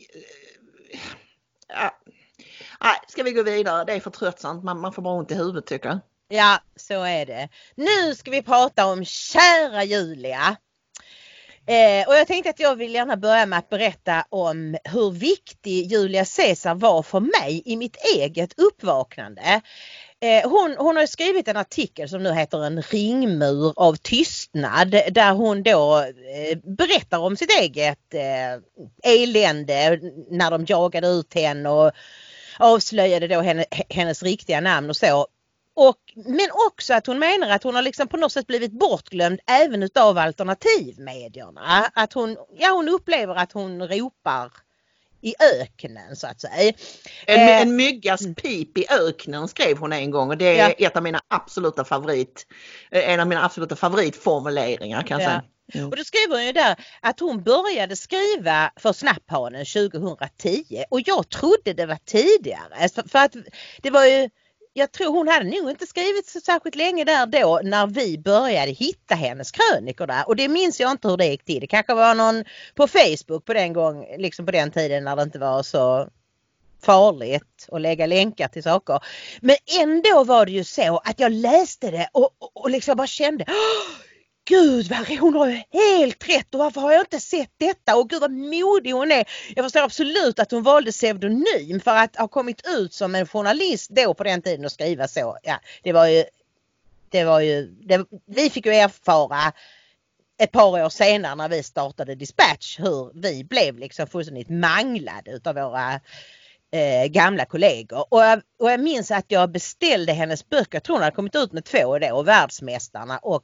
ja. Nej, ska vi gå vidare? Det är för tröttsamt. Man, man får bara ont i huvudet tycker jag. Ja, så är det. Nu ska vi prata om kära Julia. Eh, och jag tänkte att jag vill gärna börja med att berätta om hur viktig Julia Caesar var för mig i mitt eget uppvaknande. Eh, hon, hon har skrivit en artikel som nu heter En ringmur av tystnad, där hon då eh, berättar om sitt eget eh, elände när de jagade ut henne och avslöjade då henne, hennes riktiga namn och så. Och, men också att hon menar att hon har liksom på något sätt blivit bortglömd även utav alternativmedierna. Att hon, ja, hon upplever att hon ropar i öknen så att säga. En, eh, en myggas pip i öknen skrev hon en gång och det är ja. ett av mina absoluta favorit, en av mina absoluta favoritformuleringar kan jag ja. säga. Mm. Och då skriver hon ju där att hon började skriva för Snapphanen tjugohundratio och jag trodde det var tidigare. För att det var ju, jag tror hon hade nog inte skrivit så särskilt länge där då när vi började hitta hennes krönikor där. Och det minns jag inte hur det gick till. Det kanske var någon på Facebook på den gång, liksom på den tiden när det inte var så farligt att lägga länkar till saker. Men ändå var det ju så att jag läste det och, och, och liksom bara kände gud vad hon har ju helt rätt och varför har jag inte sett detta och gud vad modig hon är. Jag förstår absolut att hon valde pseudonym för att ha kommit ut som en journalist då på den tiden och skriva så. Ja, det var ju, det var ju, det, vi fick ju erfara ett par år senare när vi startade Dispatch hur vi blev liksom fullständigt manglade utav våra eh, gamla kollegor. Och jag, och jag minns att jag beställde hennes böcker, jag tror hon hade kommit ut med två då, Världsmästarna och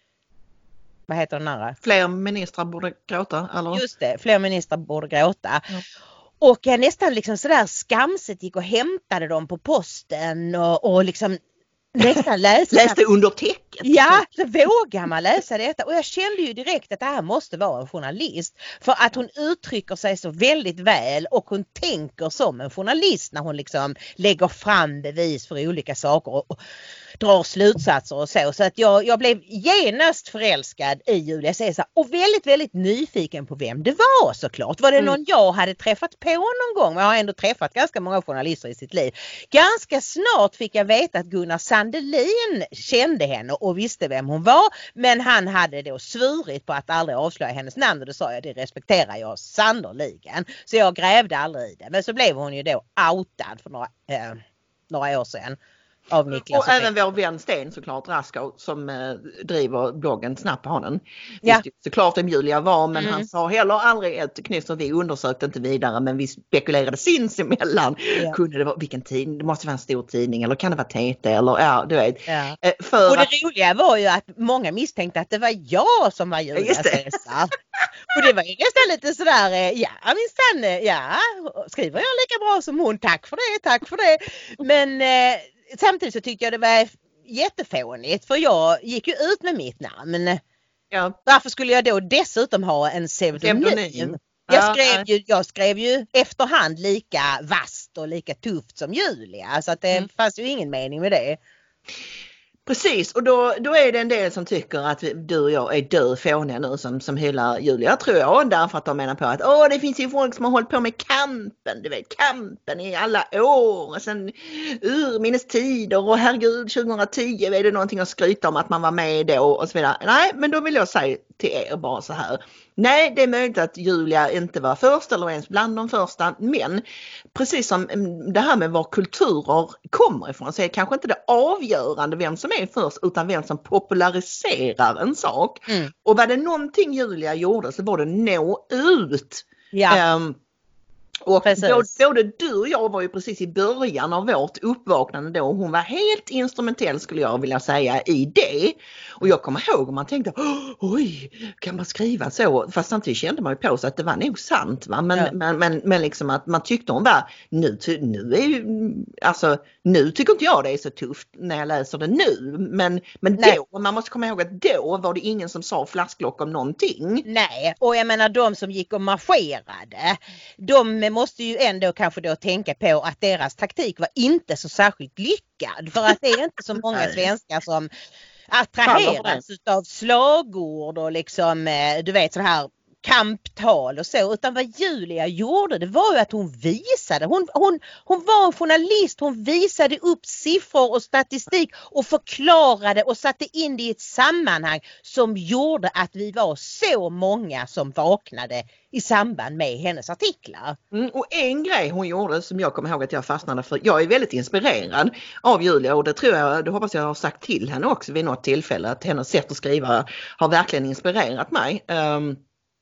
vad heter den andra? Fler ministrar borde gråta, eller? Just det, fler ministrar borde gråta. Ja. Och jag nästan liksom sådär skamset gick och hämtade dem på posten och, och liksom nästan läste. Läste under täcket. Ja, så vågar man läsa detta. Och jag kände ju direkt att det här måste vara en journalist. För att hon uttrycker sig så väldigt väl och hon tänker som en journalist när hon liksom lägger fram bevis för olika saker och, och drar slutsatser och så. Så att jag, jag blev genast förälskad i Julia Caesar och väldigt, väldigt nyfiken på vem det var såklart. Var det någon mm. jag hade träffat på någon gång? Jag har ändå träffat ganska många journalister i sitt liv. Ganska snart fick jag veta att Gunnar Sandelin kände henne och visste vem hon var. Men han hade då svurit på att aldrig avslöja hennes namn och det sa jag, det respekterar jag sannoliken. Så jag grävde aldrig i det. Men så blev hon ju då outad för några, eh, några år sedan. Av Niklas och, och även vår vän Sten såklart, Raskau, som eh, driver bloggen Snapphanen. Ja. Såklart om Julia var, men mm. han sa heller aldrig ett knyst och vi undersökte inte vidare, men vi spekulerade sinsemellan. Ja. Kunde det vara, vilken tidning? Det måste vara en stor tidning eller kan det vara T T eller ja, du vet. Ja. Eh, för och det att... roliga var ju att många misstänkte att det var jag som var Julia Caesar. Och det var ju nästan lite sådär, ja minsann, ja, skriver jag lika bra som hon, tack för det, tack för det. Men... Eh, samtidigt så tyckte jag det var jättefånigt för jag gick ju ut med mitt namn. Ja. Varför skulle jag då dessutom ha en pseudonym? Pseudonym. Jag Ja, skrev, nej. ju, jag skrev ju efterhand lika vasst och lika tufft som Julia. Så att det Mm. fanns ju ingen mening med det. Precis, och då, då är det en del som tycker att vi- du och jag är dödfåniga nu som, som hyllar Julia, tror jag. Därför att de menar på att åh, det finns ju folk som har hållit på med kampen, du vet, kampen i alla år. Och sen urminnes tider och herregud, tjugohundratio är det någonting att skryta om att man var med då och så vidare. Nej, men då vill jag säga till er bara så här. Nej, det är möjligt att Julia inte var först eller ens bland de första, men precis som mm, det här med var kulturer kommer ifrån så är kanske inte det avgörande vem som är först utan vem som populariserar en sak. Mm. Och var det någonting Julia gjorde så var det nå ut. Ja, Ehm, och Precis. både, både du och jag var ju precis i början av vårt uppvaknande då. Hon var helt instrumentell skulle jag vilja säga i det. Och jag kommer ihåg och man tänkte, oj, kan man skriva så? Fast samtidigt kände man ju på sig att det var nog sant. Va? Men, Ja. men, men, men liksom att man tyckte hon var, nu, ty- nu är ju, alltså nu tycker inte jag det är så tufft när jag läser det nu. Men, men Nej. då, man måste komma ihåg att då var det ingen som sa flasklock om någonting. nej. Och jag menar de som gick och marscherade, de måste ju ändå kanske då tänka på att deras taktik var inte så särskilt lyckad. För att det är inte så många Nej. svenskar som Faller på attraheras av slagord och liksom, eh, du vet så här kamptal och så, utan vad Julia gjorde det var ju att hon visade, hon, hon, hon var en journalist, hon visade upp siffror och statistik och förklarade och satte in det i ett sammanhang som gjorde att vi var så många som vaknade i samband med hennes artiklar. Mm, och en grej hon gjorde som jag kommer ihåg att jag fastnade för, jag är väldigt inspirerad av Julia och det tror jag, det hoppas jag har sagt till henne också vid något tillfälle att hennes sätt att skriva har verkligen inspirerat mig. Um,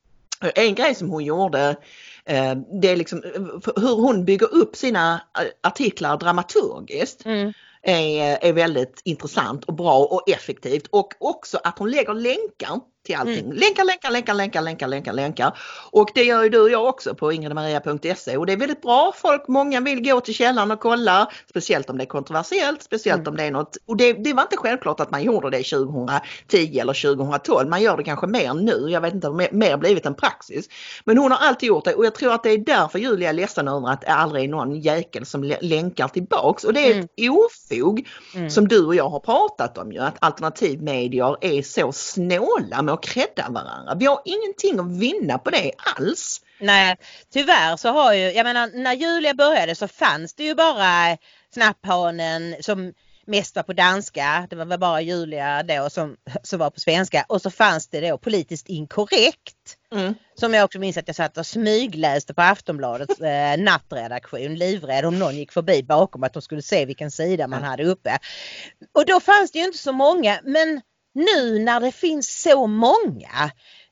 en grej som hon gjorde, uh, det är liksom hur hon bygger upp sina artiklar dramaturgiskt. Mm. Är, är väldigt intressant och bra och effektivt och också att hon lägger länkar till allting. Mm. Länkar, länkar, länkar, länkar, länkar, länkar, länkar. Och det gör ju du och jag också på ingridmaria punkt se och det är väldigt bra. Folk, många vill gå till källan och kolla, speciellt om det är kontroversiellt, speciellt Mm. om det är något. Och det, det var inte självklart att man gjorde det tjugohundratio eller tjugohundratolv. Man gör det kanske mer nu. Jag vet inte om det mer blivit en praxis. Men hon har alltid gjort det och jag tror att det är därför Julia är ledsen över att det aldrig är någon jäkel som lä- länkar tillbaks. Och det är Mm. ett ofog Mm. som du och jag har pratat om ju, att alternativmedier är så snåla med att credda varandra. Vi har ingenting att vinna på det alls. Nej, tyvärr så har ju, jag menar när Julia började så fanns det ju bara Snapphanen som mest var på danska, det var väl bara Julia då som, som var på svenska och så fanns det då politiskt inkorrekt. Mm. Som jag också minns att jag satt och smygläste på Aftonbladets eh, nattredaktion, livrädd om någon gick förbi bakom att de skulle se vilken sida man hade uppe. Och då fanns det ju inte så många, men nu när det finns så många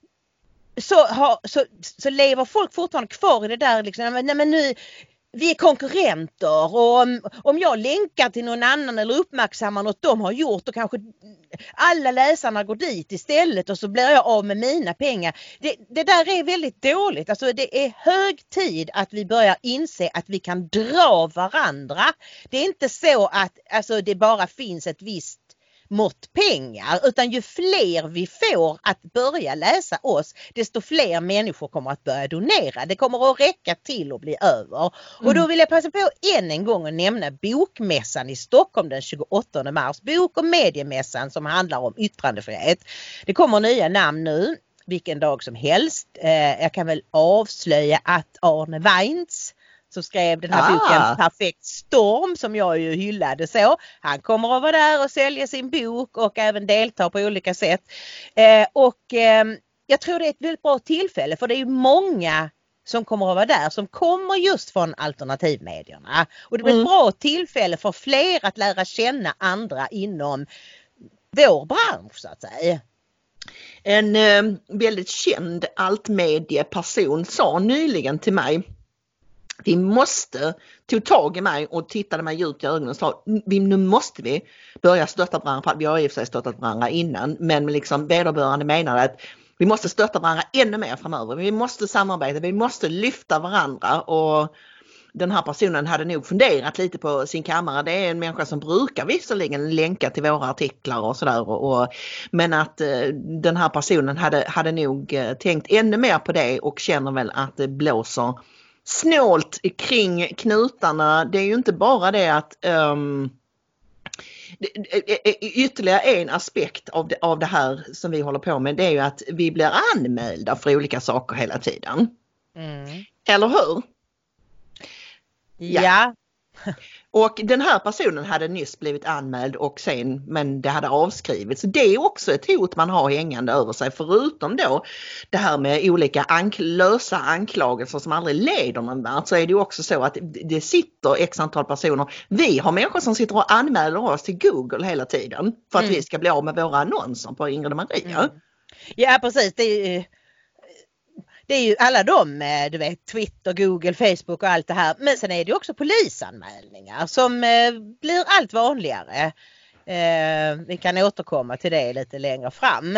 så, har, så, så lever folk fortfarande kvar i det där liksom, nej men nu vi är konkurrenter och om, om jag länkar till någon annan eller uppmärksammar något de har gjort och kanske alla läsarna går dit istället och så blir jag av med mina pengar. Det, det där är väldigt dåligt. Alltså det är hög tid att vi börjar inse att vi kan dra varandra. Det är inte så att alltså, det bara finns ett visst mått pengar utan ju fler vi får att börja läsa oss desto fler människor kommer att börja donera. Det kommer att räcka till att bli över. Mm. Och då vill jag passa på än en gång att nämna bokmässan i Stockholm den tjugoåttonde mars. Bok- och mediemässan som handlar om yttrandefrihet. Det kommer nya namn nu vilken dag som helst. Eh, jag kan väl avslöja att Arne Weins som skrev den här ah. boken Perfekt storm som jag ju hyllade så. Han kommer att vara där och sälja sin bok och även delta på olika sätt. Eh, och eh, jag tror det är ett väldigt bra tillfälle för det är ju många som kommer att vara där som kommer just från alternativmedierna. Och det blir Mm. ett bra tillfälle för fler att lära känna andra inom vår bransch så att säga. En eh, väldigt känd altmedieperson sa nyligen till mig, vi måste, tog tag i mig och tittade mig ut i ögonen och sa, vi, nu måste vi börja stötta varandra. Vi har i och för sig stöttat varandra innan, men liksom vederbörande menade att vi måste stötta varandra ännu mer framöver. Vi måste samarbeta, vi måste lyfta varandra och, den här personen hade nog funderat lite på sin kammare. Det är en människa som brukar visserligen länka till våra artiklar och sådär. Och, och, men att eh, den här personen hade, hade nog eh, tänkt ännu mer på det och känner väl att det blåser snålt kring knutarna. Det är ju inte bara det att um, ytterligare en aspekt av det, av det här som vi håller på med, det är ju att vi blir anmälda för olika saker hela tiden. Mm. Eller hur? Ja. ja. Och den här personen hade nyss blivit anmäld och sen, men det hade avskrivits. Så det är också ett hot man har hängande över sig, förutom då det här med olika ank- lösa anklagelser som aldrig leder någon vart, så är det ju också så att det sitter x antal personer. Vi har människor som sitter och anmäler oss till Google hela tiden för att mm. vi ska bli av med våra annonser på Ingrid och Maria. Mm. Ja, precis. Det är ju... Det är ju alla de, du vet, Twitter, Google, Facebook och allt det här. Men sen är det ju också polisanmälningar som eh, blir allt vanligare. Eh, vi kan återkomma till det lite längre fram.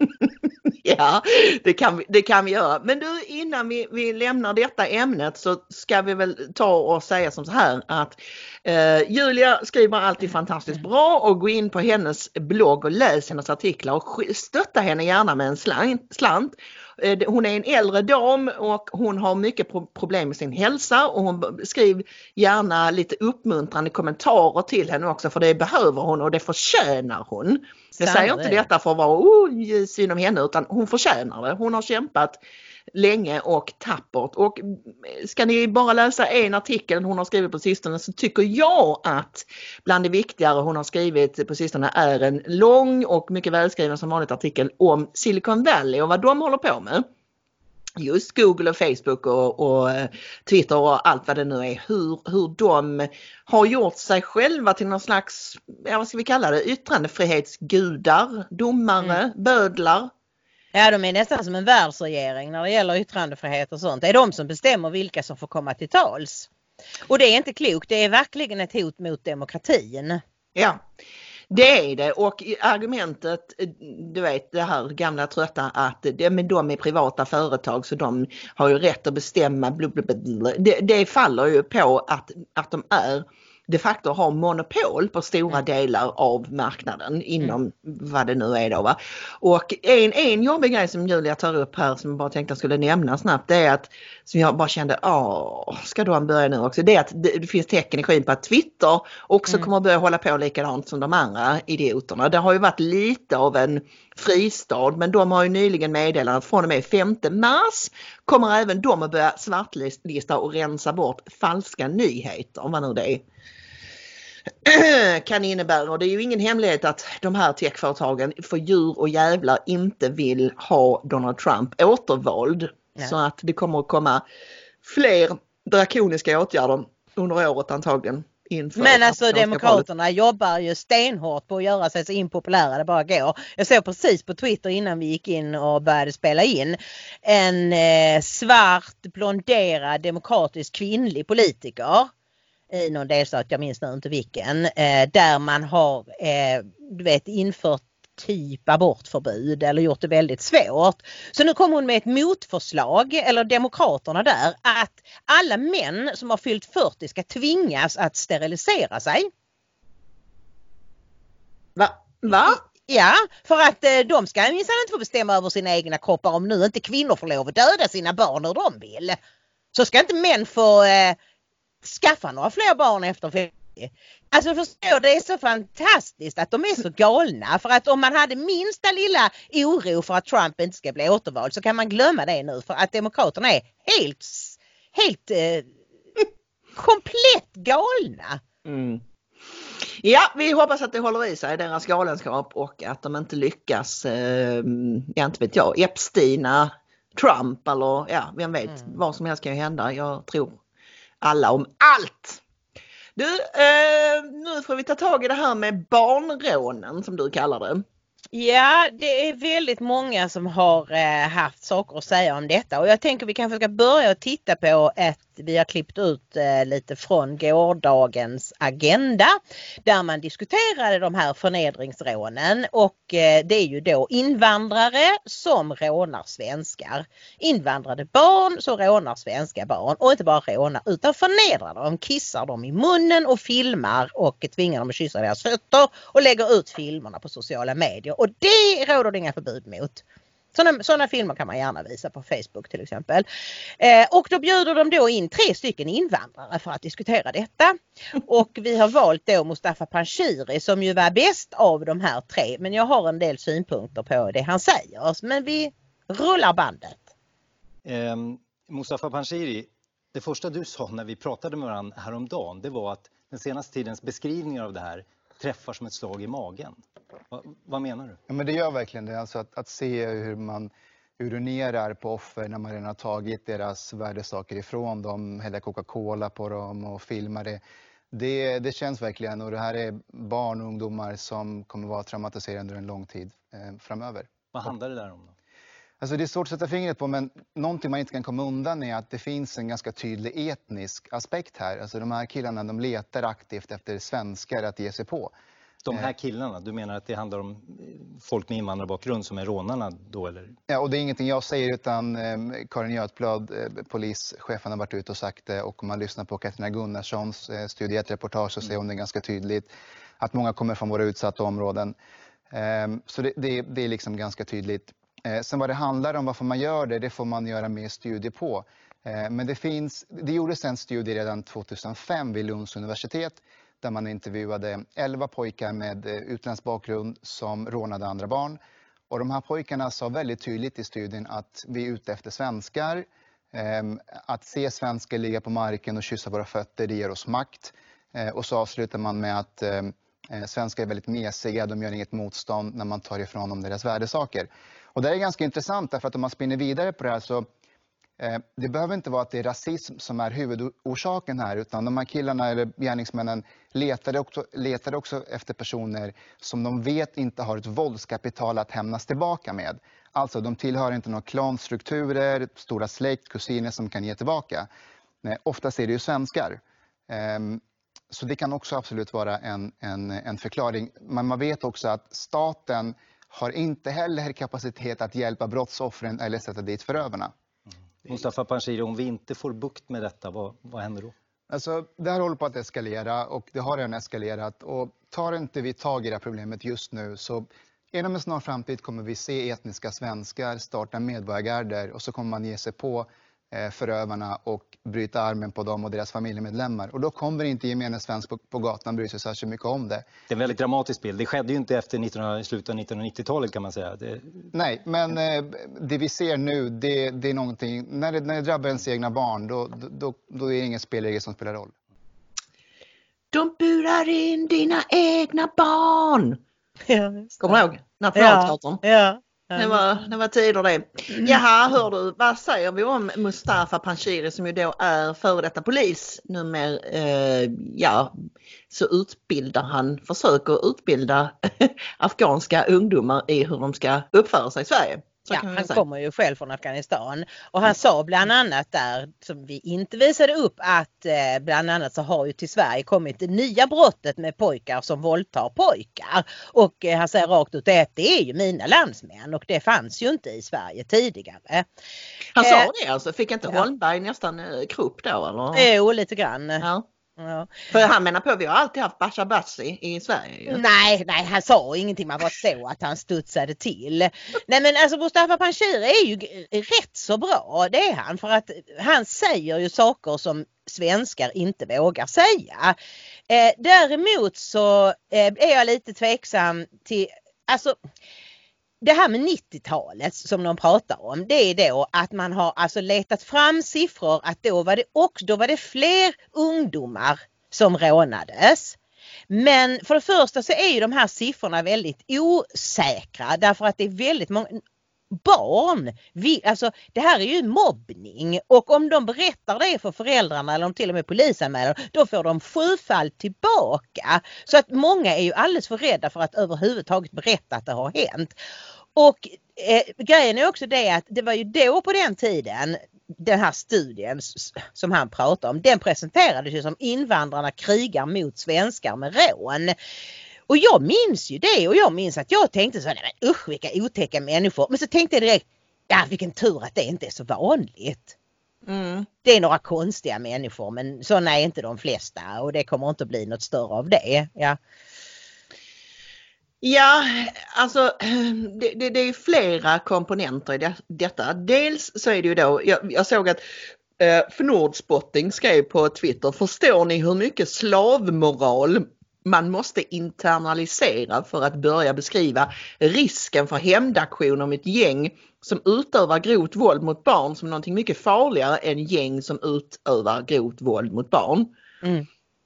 Ja, det kan vi, det kan vi göra. Men du, innan vi, vi lämnar detta ämnet så ska vi väl ta och säga som så här att eh, Julia skriver alltid fantastiskt bra, och gå in på hennes blogg och läs hennes artiklar och stötta henne gärna med en slant. slant. Hon är en äldre dam och hon har mycket problem med sin hälsa, och hon skriver gärna lite uppmuntrande kommentarer till henne också, för det behöver hon och det förtjänar hon. Jag säger inte detta för att vara oh, synd om henne, utan hon förtjänar det. Hon har kämpat länge och tappert, och ska ni bara läsa en artikel hon har skrivit på sistone, så tycker jag att bland det viktigare hon har skrivit på sistone är en lång och mycket välskriven som vanligt artikel om Silicon Valley och vad de håller på med. Just Google och Facebook och, och Twitter och allt vad det nu är. Hur, hur de har gjort sig själva till någon slags, ja, vad ska vi kalla det, yttrandefrihetsgudar, domare, mm. bödlar. Ja, de är nästan som en världsregering när det gäller yttrandefrihet och sånt. Det är de som bestämmer vilka som får komma till tals. Och det är inte klokt, det är verkligen ett hot mot demokratin. Ja, det är det. Och argumentet, du vet, det här gamla trötta att det, men de är privata företag så de har ju rätt att bestämma. Blablabla. Det, det faller ju på att, att de är de facto har monopol på stora mm. delar av marknaden inom mm. vad det nu är då, va? Och en, en jobbig grej som Julia tar upp här som jag bara tänkte jag skulle nämna snabbt, det är att som jag bara kände, åh, ska då han börja nu också? Det är att det, det finns tecken i skyn på att Twitter också mm. kommer att börja hålla på likadant som de andra idioterna. Det har ju varit lite av en fristad, men de har ju nyligen meddelat att från och med femte mars kommer även de att börja svartlista och rensa bort falska nyheter, om man nu det kan innebära. Och det är ju ingen hemlighet att de här techföretagen för djur och jävlar inte vill ha Donald Trump återvald. Ja. Så att det kommer att komma fler drakoniska åtgärder under året antagligen. Men alltså demokraterna valet. Jobbar ju stenhårt på att göra sig så impopulära det bara går. Jag såg precis på Twitter innan vi gick in och började spela in en eh, svart blonderad demokratisk kvinnlig politiker i någon delstat, jag minns nu inte vilken, eh, där man har eh, du vet, infört typ abortförbud eller gjort det väldigt svårt. Så nu kommer hon med ett motförslag, eller demokraterna där, att alla män som har fyllt fyrtio ska tvingas att sterilisera sig. Va? Va? Ja, för att eh, de ska minsann inte få bestämma över sina egna kroppar om nu inte kvinnor får lov att döda sina barn hur de vill. Så ska inte män få eh, skaffa några fler barn efter femtio. Alltså förstår, det är så fantastiskt att de är så galna, för att om man hade minsta lilla oro för att Trump inte ska bli återvald så kan man glömma det nu, för att demokraterna är helt helt eh, komplett galna. Mm. Ja, vi hoppas att det håller i sig, deras galenskap, och att de inte lyckas, eh, jag inte vet jag, Epsteina Trump eller ja, vem vet, mm. vad som helst kan ju hända. Jag tror alla om allt. Du, eh, nu får vi ta tag i det här med barnrånen som du kallar det. Ja, det är väldigt många som har eh, haft saker att säga om detta, och jag tänker vi kanske ska börja att titta på ett vi har klippt ut eh, lite från gårdagens agenda där man diskuterade de här förnedringsrånen och eh, det är ju då invandrare som rånar svenskar. Invandrade barn som rånar svenska barn och inte bara rånar utan förnedrar dem, kissar dem i munnen och filmar och tvingar dem att kyssa deras fötter och lägger ut filmerna på sociala medier och det råder det inga förbud mot. Sådana, sådana filmer kan man gärna visa på Facebook till exempel. Eh, och då bjuder de då in tre stycken invandrare för att diskutera detta. Och vi har valt då Mustafa Panshiri som ju var bäst av de här tre. Men jag har en del synpunkter på det han säger. Men vi rullar bandet. Eh, Mustafa Panshiri, det första du sa när vi pratade med varandra häromdagen, det var att den senaste tidens beskrivningar av det här träffar som ett slag i magen. Va, vad menar du? Ja, men det gör verkligen det. Alltså att, att se hur man urinerar på offer när man redan har tagit deras värdesaker ifrån dem, häller Coca-Cola på dem och filmar det. det. Det känns verkligen, och det här är barn och ungdomar som kommer vara traumatiserade under en lång tid eh, framöver. Vad handlar det där om då? Alltså det är svårt att sätta fingret på, men någonting man inte kan komma undan är att det finns en ganska tydlig etnisk aspekt här. Alltså de här killarna, de letar aktivt efter svenskar att ge sig på. De här killarna, du menar att det handlar om folk med invandrarbakgrund som är rånarna då eller? Ja, och det är ingenting jag säger utan eh, Karin Götblad, eh, polischefen, har varit ute och sagt det. Och om man lyssnar på Katarina Gunnarssons eh, studie, ett reportage, så säger hon det ganska tydligt. Att många kommer från våra utsatta områden. Eh, så det, det, det är liksom ganska tydligt. Eh, sen vad det handlar om, varför man gör det, det får man göra mer studier på. Eh, men det finns, det gjordes en studie redan tjugohundrafem vid Lunds universitet där man intervjuade elva pojkar med eh, utländsk bakgrund som rånade andra barn. Och de här pojkarna sa väldigt tydligt i studien att vi är ute efter svenskar. Eh, att se svenskar ligga på marken och kyssa våra fötter, det ger oss makt. Eh, och så avslutar man med att eh, svenskar är väldigt mesiga, de gör inget motstånd när man tar ifrån dem deras värdesaker. Och det är ganska intressant därför att om man spinner vidare på det här så eh, det behöver inte vara att det är rasism som är huvudorsaken här, utan de här killarna eller gärningsmännen letade också, letade också efter personer som de vet inte har ett våldskapital att hämnas tillbaka med. Alltså de tillhör inte några klanstrukturer, stora släkt, kusiner som kan ge tillbaka. Eh, oftast är det ju svenskar. Eh, så det kan också absolut vara en, en, en förklaring. Men man vet också att staten har inte heller kapacitet att hjälpa brottsoffren eller sätta dit förövarna. Mm. Mustafa Panshiri, om vi inte får bukt med detta, vad, vad händer då? Alltså, det här håller på att eskalera och det har redan eskalerat. Och tar inte vi tag i det här problemet just nu så inom en snar framtid kommer vi se etniska svenskar starta medborgargarder och så kommer man ge sig på förövarna och bryta armen på dem och deras familjemedlemmar. Och då kommer inte gemene svensk på, på gatan bry sig särskilt mycket om det. Det är en väldigt dramatisk bild. Det skedde ju inte efter nittonhundra, slutet av nittonhundranittiotalet kan man säga. Det... Nej, men eh, det vi ser nu, det, det är någonting, när det, när det drabbar ens egna barn, då, då, då är det ingen spelregel som spelar roll. De burar in dina egna barn. Ja, kommer du ihåg? Nationalteatern. Ja, ja. Det var, det var tider det. Jaha, hör du, vad säger vi om Mustafa Panshiri som ju då är före detta polis? Numera, eh, ja, så utbildar han, försöker utbilda afghanska ungdomar i hur de ska uppföra sig i Sverige. Ja, han säga. kommer ju själv från Afghanistan och han sa bland annat där som vi inte visade upp att eh, bland annat så har ju till Sverige kommit det nya brottet med pojkar som våldtar pojkar och eh, han säger rakt ut att det är ju mina landsmän och det fanns ju inte i Sverige tidigare. Han sa eh, det alltså, fick inte ja. Holmberg nästan eh, krupp då eller? Jo, lite grann. Ja. Ja. För han menar på att vi har alltid haft Basha Bassi i Sverige. Ju. Nej, nej, han sa ingenting, man var så att han studsade till. Nej men alltså Mustafa Panshiri är ju rätt så bra, det är han. För att han säger ju saker som svenskar inte vågar säga. Eh, däremot så eh, är jag lite tveksam till, alltså... Det här med nittiotalet som de pratar om, det är då att man har alltså letat fram siffror att då var det också då var det fler ungdomar som rånades. Men för det första så är ju de här siffrorna väldigt osäkra därför att det är väldigt många barn. Vi, alltså det här är ju mobbning och om de berättar det för föräldrarna eller om till och med polisanmäler, då får de sjufall tillbaka. Så att många är ju alldeles för rädda för att överhuvudtaget berätta att det har hänt. Och eh, grejen är också det att det var ju då på den tiden den här studien som han pratar om, den presenterades ju som invandrarna krigar mot svenskar med rån. Och jag minns ju det och jag minns att jag tänkte så, nej men usch vilka otäcka människor. Men så tänkte jag direkt, ja vilken tur att det inte är så vanligt. Mm. Det är några konstiga människor men sådana är inte de flesta och det kommer inte att bli något större av det. Ja. Ja, alltså det, det, det är flera komponenter i det, detta. Dels så är det ju då, jag, jag såg att eh, Förnordspotting skrev på Twitter, förstår ni hur mycket slavmoral man måste internalisera för att börja beskriva risken för hämndaktion om ett gäng som utövar grovt våld mot barn som någonting mycket farligare än gäng som utövar grovt våld mot barn. Mm.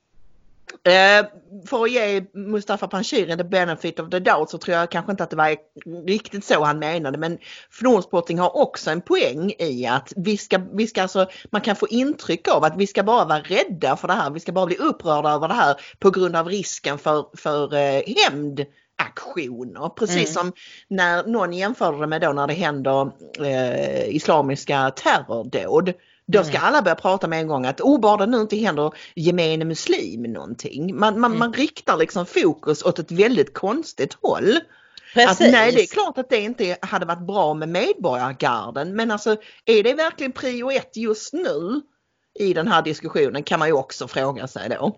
Eh, för att ge Mustafa Panshiri the benefit of the doubt så tror jag kanske inte att det var riktigt så han menade, men Förnordspotting har också en poäng i att vi ska, vi ska alltså, man kan få intryck av att vi ska bara vara rädda för det här, vi ska bara bli upprörda över det här på grund av risken för, för eh, hämndaktioner. Precis mm. som när någon jämförde det med då när det händer eh, islamiska terrordåd. Då ska alla börja prata med en gång att oh, bara det nu inte händer gemene muslim någonting. Man, man, mm. man riktar liksom fokus åt ett väldigt konstigt håll. Att, nej, det är klart att det inte hade varit bra med medborgargarden. Men alltså, är det verkligen prio ett just nu i den här diskussionen kan man ju också fråga sig då.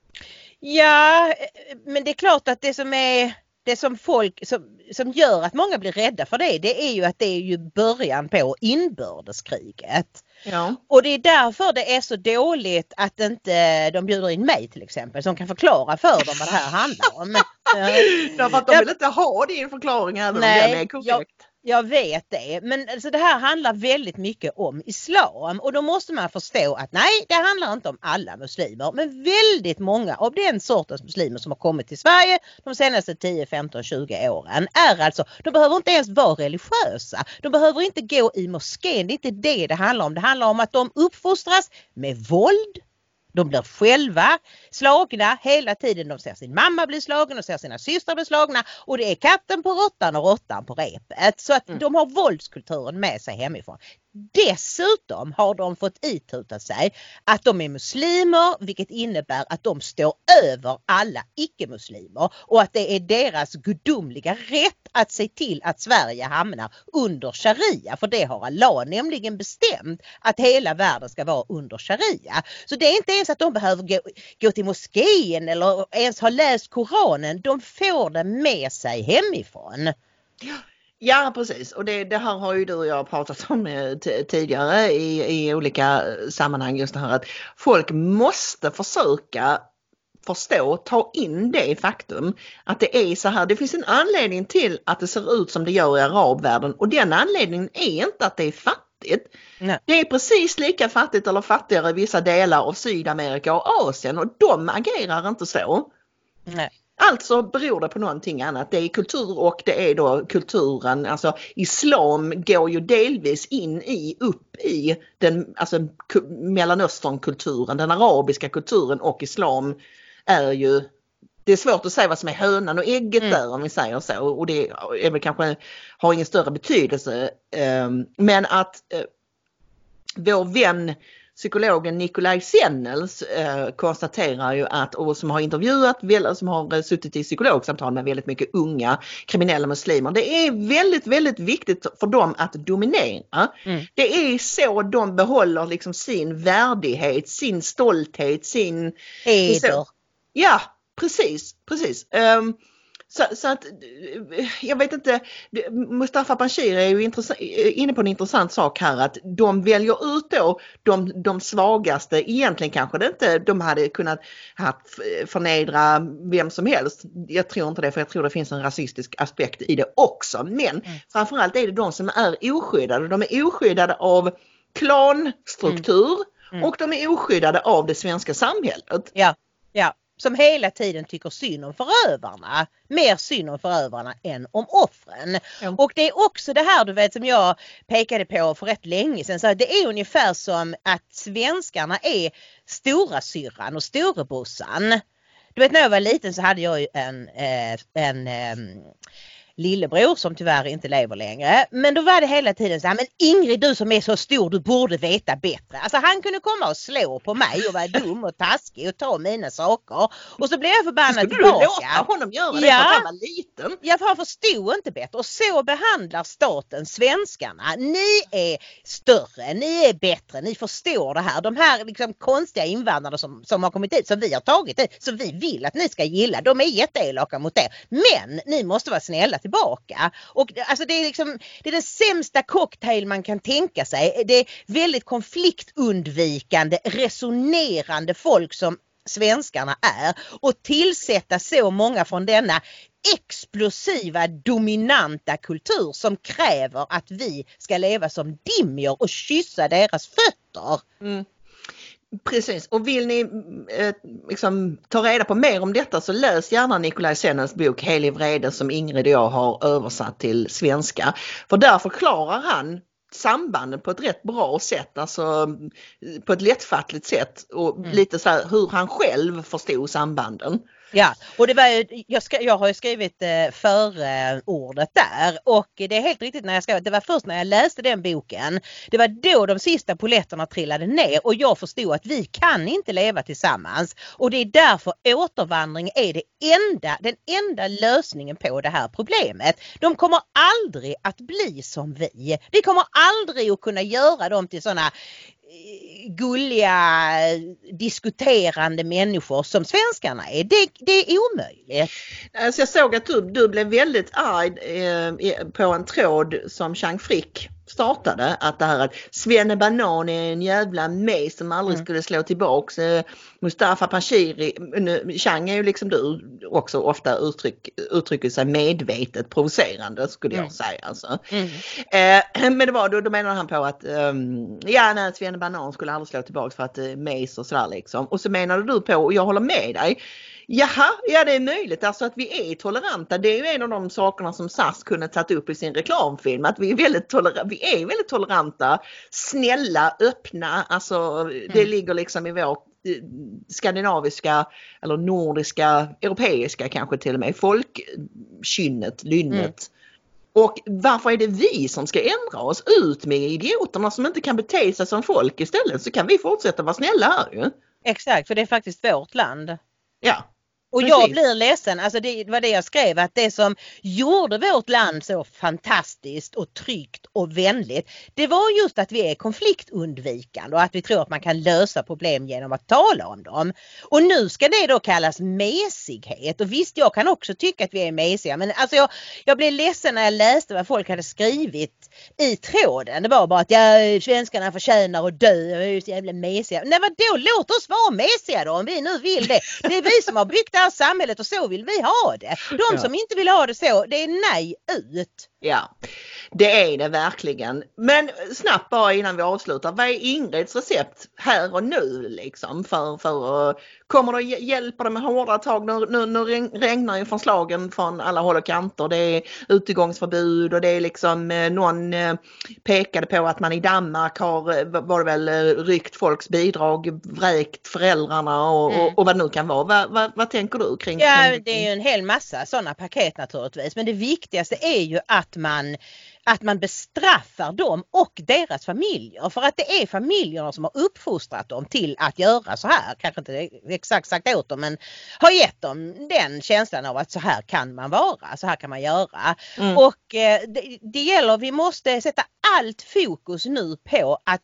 Ja, men det är klart att det som är... Det som folk som, som gör att många blir rädda för det, det är ju att det är ju början på inbördeskriget. Ja. Och det är därför det är så dåligt att inte de bjuder in mig till exempel som kan förklara för dem vad det här handlar om. Därför att de vill inte ha din förklaring även Nej, om den är korrekt. Jag, jag vet det, men alltså det här handlar väldigt mycket om islam och då måste man förstå att nej, det handlar inte om alla muslimer, men väldigt många av den sortens muslimer som har kommit till Sverige de senaste tio, femton, tjugo åren är alltså, de behöver inte ens vara religiösa, de behöver inte gå i moskén, det är inte det det handlar om, det handlar om att de uppfostras med våld. De blir själva slagna hela tiden. De ser sin mamma bli slagen och ser sina systrar bli slagna. Och det är katten på råttan och råttan på repet. Så att mm. de har våldskulturen med sig hemifrån. Dessutom har de fått ituta sig att de är muslimer, vilket innebär att de står över alla icke-muslimer och att det är deras gudomliga rätt att se till att Sverige hamnar under sharia, för det har Allah nämligen bestämt att hela världen ska vara under sharia. Så det är inte ens att de behöver gå, gå till moskén eller ens ha läst Koranen, de får det med sig hemifrån. Ja, precis. Och det, det här har ju du och jag pratat om t- tidigare i, i olika sammanhang, just det här att folk måste försöka förstå, ta in det faktum att det är så här. Det finns en anledning till att det ser ut som det gör i arabvärlden och den anledningen är inte att det är fattigt. Nej. Det är precis lika fattigt eller fattigare i vissa delar av Sydamerika och Asien och de agerar inte så. Nej. Alltså beror det på någonting annat. Det är kultur och det är då kulturen. Alltså islam går ju delvis in i, upp i den alltså Mellanösternkulturen, den arabiska kulturen och islam är ju, det är svårt att säga vad som är hönan och ägget mm. där om vi säger så. Och det är väl kanske, har ingen större betydelse. Men att vår vän psykologen Nikolaj Sennels eh, konstaterar ju att, och som har intervjuat, som har suttit i psykologsamtal med väldigt mycket unga kriminella muslimer. Det är väldigt, väldigt viktigt för dem att dominera. Mm. Det är så de behåller liksom sin värdighet, sin stolthet, sin... Heder. Ja, precis, precis. Um, Så, så att, jag vet inte, Mustafa Panshiri är ju intressant, inne på en intressant sak här att de väljer ut då de, de svagaste, egentligen kanske det inte, de hade kunnat förnedra vem som helst, jag tror inte det för jag tror det finns en rasistisk aspekt i det också, men mm. framförallt är det de som är oskyddade, de är oskyddade av klanstruktur mm. Mm. och de är oskyddade av det svenska samhället. Ja, ja. Som hela tiden tycker synd om förövarna. Mer synd om förövarna än om offren. Mm. Och det är också det här du vet som jag pekade på för rätt länge sedan. Så det är ungefär som att svenskarna är stora syrran och storebrorsan. Du vet när jag var liten så hade jag ju en, en, en lillebror som tyvärr inte lever längre. Men då var det hela tiden så här, men Ingrid, du som är så stor, du borde veta bättre. Alltså han kunde komma och slå på mig och vara dum och taskig och ta mina saker. Och så blev jag förbannad tillbaka. Skulle du låta honom göra det ja. för att han var liten? Ja, för han förstod inte bättre. Och så behandlar staten svenskarna. Ni är större, ni är bättre, ni förstår det här. De här liksom konstiga invandrarna som, som har kommit hit, som vi har tagit hit, som vi vill att ni ska gilla. De är jätteelaka mot er. Men ni måste vara snälla tillbaka. Och alltså det är liksom, det är den sämsta cocktail man kan tänka sig. Det är väldigt konfliktundvikande, resonerande folk som svenskarna är, och tillsätta så många från denna explosiva, dominanta kultur som kräver att vi ska leva som dimmior och kyssa deras fötter. Mm. Precis, och vill ni eh, liksom, ta reda på mer om detta så läs gärna Nikolaj Sennens bok Helig vrede som Ingrid och jag har översatt till svenska. För där förklarar han sambanden på ett rätt bra sätt, alltså på ett lättfattligt sätt och mm. lite så här hur han själv förstod sambanden. Ja, och det var jag, skri, jag har ju skrivit eh, förordet där, och det är helt riktigt när jag skrev, det var först när jag läste den boken, det var då de sista poletterna trillade ner och jag förstod att vi kan inte leva tillsammans, och det är därför återvandring är det enda, den enda lösningen på det här problemet. De kommer aldrig att bli som vi. Vi kommer aldrig att kunna göra dem till sådana gulliga diskuterande människor som svenskarna är. Det, det är omöjligt. Alltså jag såg att du, du blev väldigt arg eh, på en tråd som Chang Frick startade, att det här att Svenne Banan är en jävla mes som aldrig mm. skulle slå tillbaks. Eh, Mustafa Panshiri, nu, Chang är ju liksom du också ofta uttryck, uttrycker sig medvetet provocerande skulle mm. jag säga. Alltså. Mm. Eh, men det var då, då menar han på att um, ja, nej, Svenne Banan skulle aldrig slå tillbaks för att eh, mes och sådär liksom. Och så menade du på, och jag håller med dig, jaha, ja det är möjligt alltså att vi är toleranta. Det är ju en av de sakerna som S A S kunde tagit upp i sin reklamfilm, att vi är väldigt toleranta, vi är väldigt toleranta, snälla, öppna, alltså mm. det ligger liksom i vår skandinaviska eller nordiska, europeiska kanske till och med, folkkynnet, lynnet. Mm. Och varför är det vi som ska ändra oss ut med idioterna som inte kan bete sig som folk istället, så kan vi fortsätta vara snälla här ju. Exakt, för det är faktiskt vårt land. Ja. Och precis. Jag blir ledsen, alltså det var det jag skrev, att det som gjorde vårt land så fantastiskt och tryggt och vänligt, det var just att vi är konfliktundvikande och att vi tror att man kan lösa problem genom att tala om dem. Och nu ska det då kallas mesighet, och visst jag kan också tycka att vi är mesiga, men alltså jag, jag blev ledsen när jag läste vad folk hade skrivit i tråden. Det var bara att ja, svenskarna förtjänar att dö, jag är ju så jävla mesiga. Nej, vad då? Låt oss vara mesiga då om vi nu vill det. Det är vi som har byggt det här samhället och så vill vi ha det. De ja. som inte vill ha det så, det är nej ut. Ja, det är det verkligen. Men snabbt bara innan vi avslutar, vad är Ingrids recept här och nu liksom? För, för, kommer det hjälpa dem med hårda tag? Nu, nu, nu regnar ju förslagen från alla håll och kanter. Det är utegångsförbud och det är liksom någon pekade på att man i Danmark har, var det väl, ryckt folks bidrag, vräkt föräldrarna och, mm. och, och vad det nu kan vara. Vad, vad, vad tänker du kring? Ja, det är ju en hel massa sådana paket naturligtvis. Men det viktigaste är ju att man att man bestraffar dem och deras familjer, för att det är familjerna som har uppfostrat dem till att göra så här, kanske inte exakt sagt åt dem, men har gett dem den känslan av att så här kan man vara, så här kan man göra. Mm. Och eh, det, det gäller, vi måste sätta allt fokus nu på att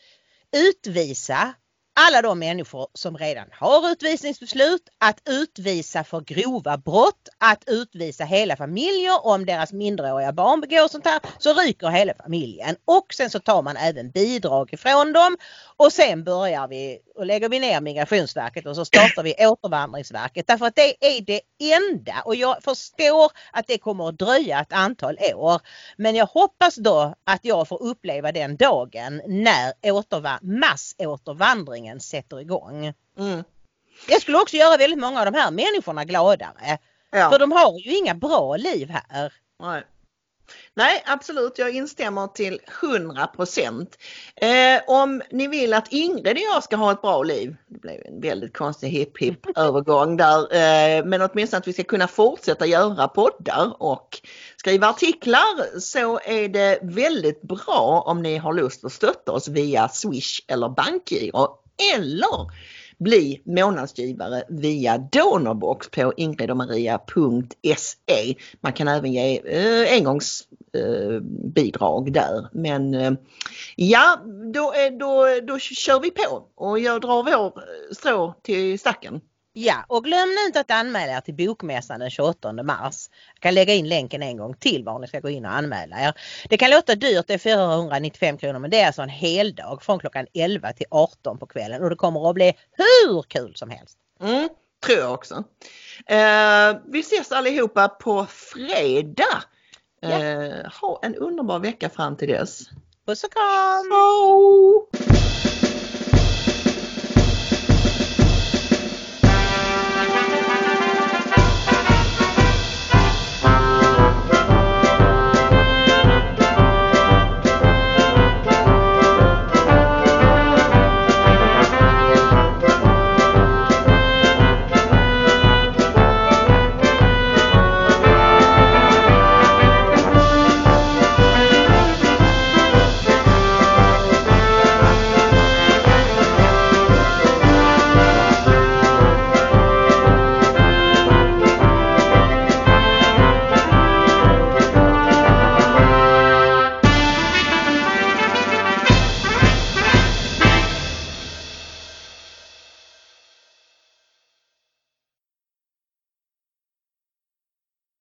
utvisa alla de människor som redan har utvisningsbeslut, att utvisa för grova brott, att utvisa hela familjer. Om deras minderåriga barn begår sånt här så ryker hela familjen. Och sen så tar man även bidrag ifrån dem. Och sen börjar vi och lägger vi ner Migrationsverket och så startar vi Återvandringsverket. Därför att det är det enda. Och jag förstår att det kommer att dröja ett antal år. Men jag hoppas då att jag får uppleva den dagen när återva- massåtervandringen sätter igång. Mm. Jag skulle också göra väldigt många av de här människorna gladare. Ja. För de har ju inga bra liv här. Nej. Nej, absolut. Jag instämmer till hundra procent. Eh, om ni vill att Ingrid och jag ska ha ett bra liv, det blev en väldigt konstig hipp-hipp övergång där, eh, men åtminstone att vi ska kunna fortsätta göra poddar och skriva artiklar, så är det väldigt bra om ni har lust att stötta oss via Swish eller bankgiro eller bli månadsgivare via Donorbox på ingridomaria punkt se. Man kan även ge eh, engångsbidrag eh, där. Men eh, ja, då, är, då, då kör vi på och jag drar vår strå till stacken. Ja, och glöm nu inte att anmäla er till bokmässan den tjugoåttonde mars. Jag kan lägga in länken en gång till var ni ska gå in och anmäla er. Det kan låta dyrt, det är fyrahundranittiofem kronor, men det är alltså en hel dag från klockan elva till arton på kvällen. Och det kommer att bli hur kul som helst. Mm, tror jag också. Eh, vi ses allihopa på fredag. Eh, Ja. Ha en underbar vecka fram till dess. Puss och kram! Ciao!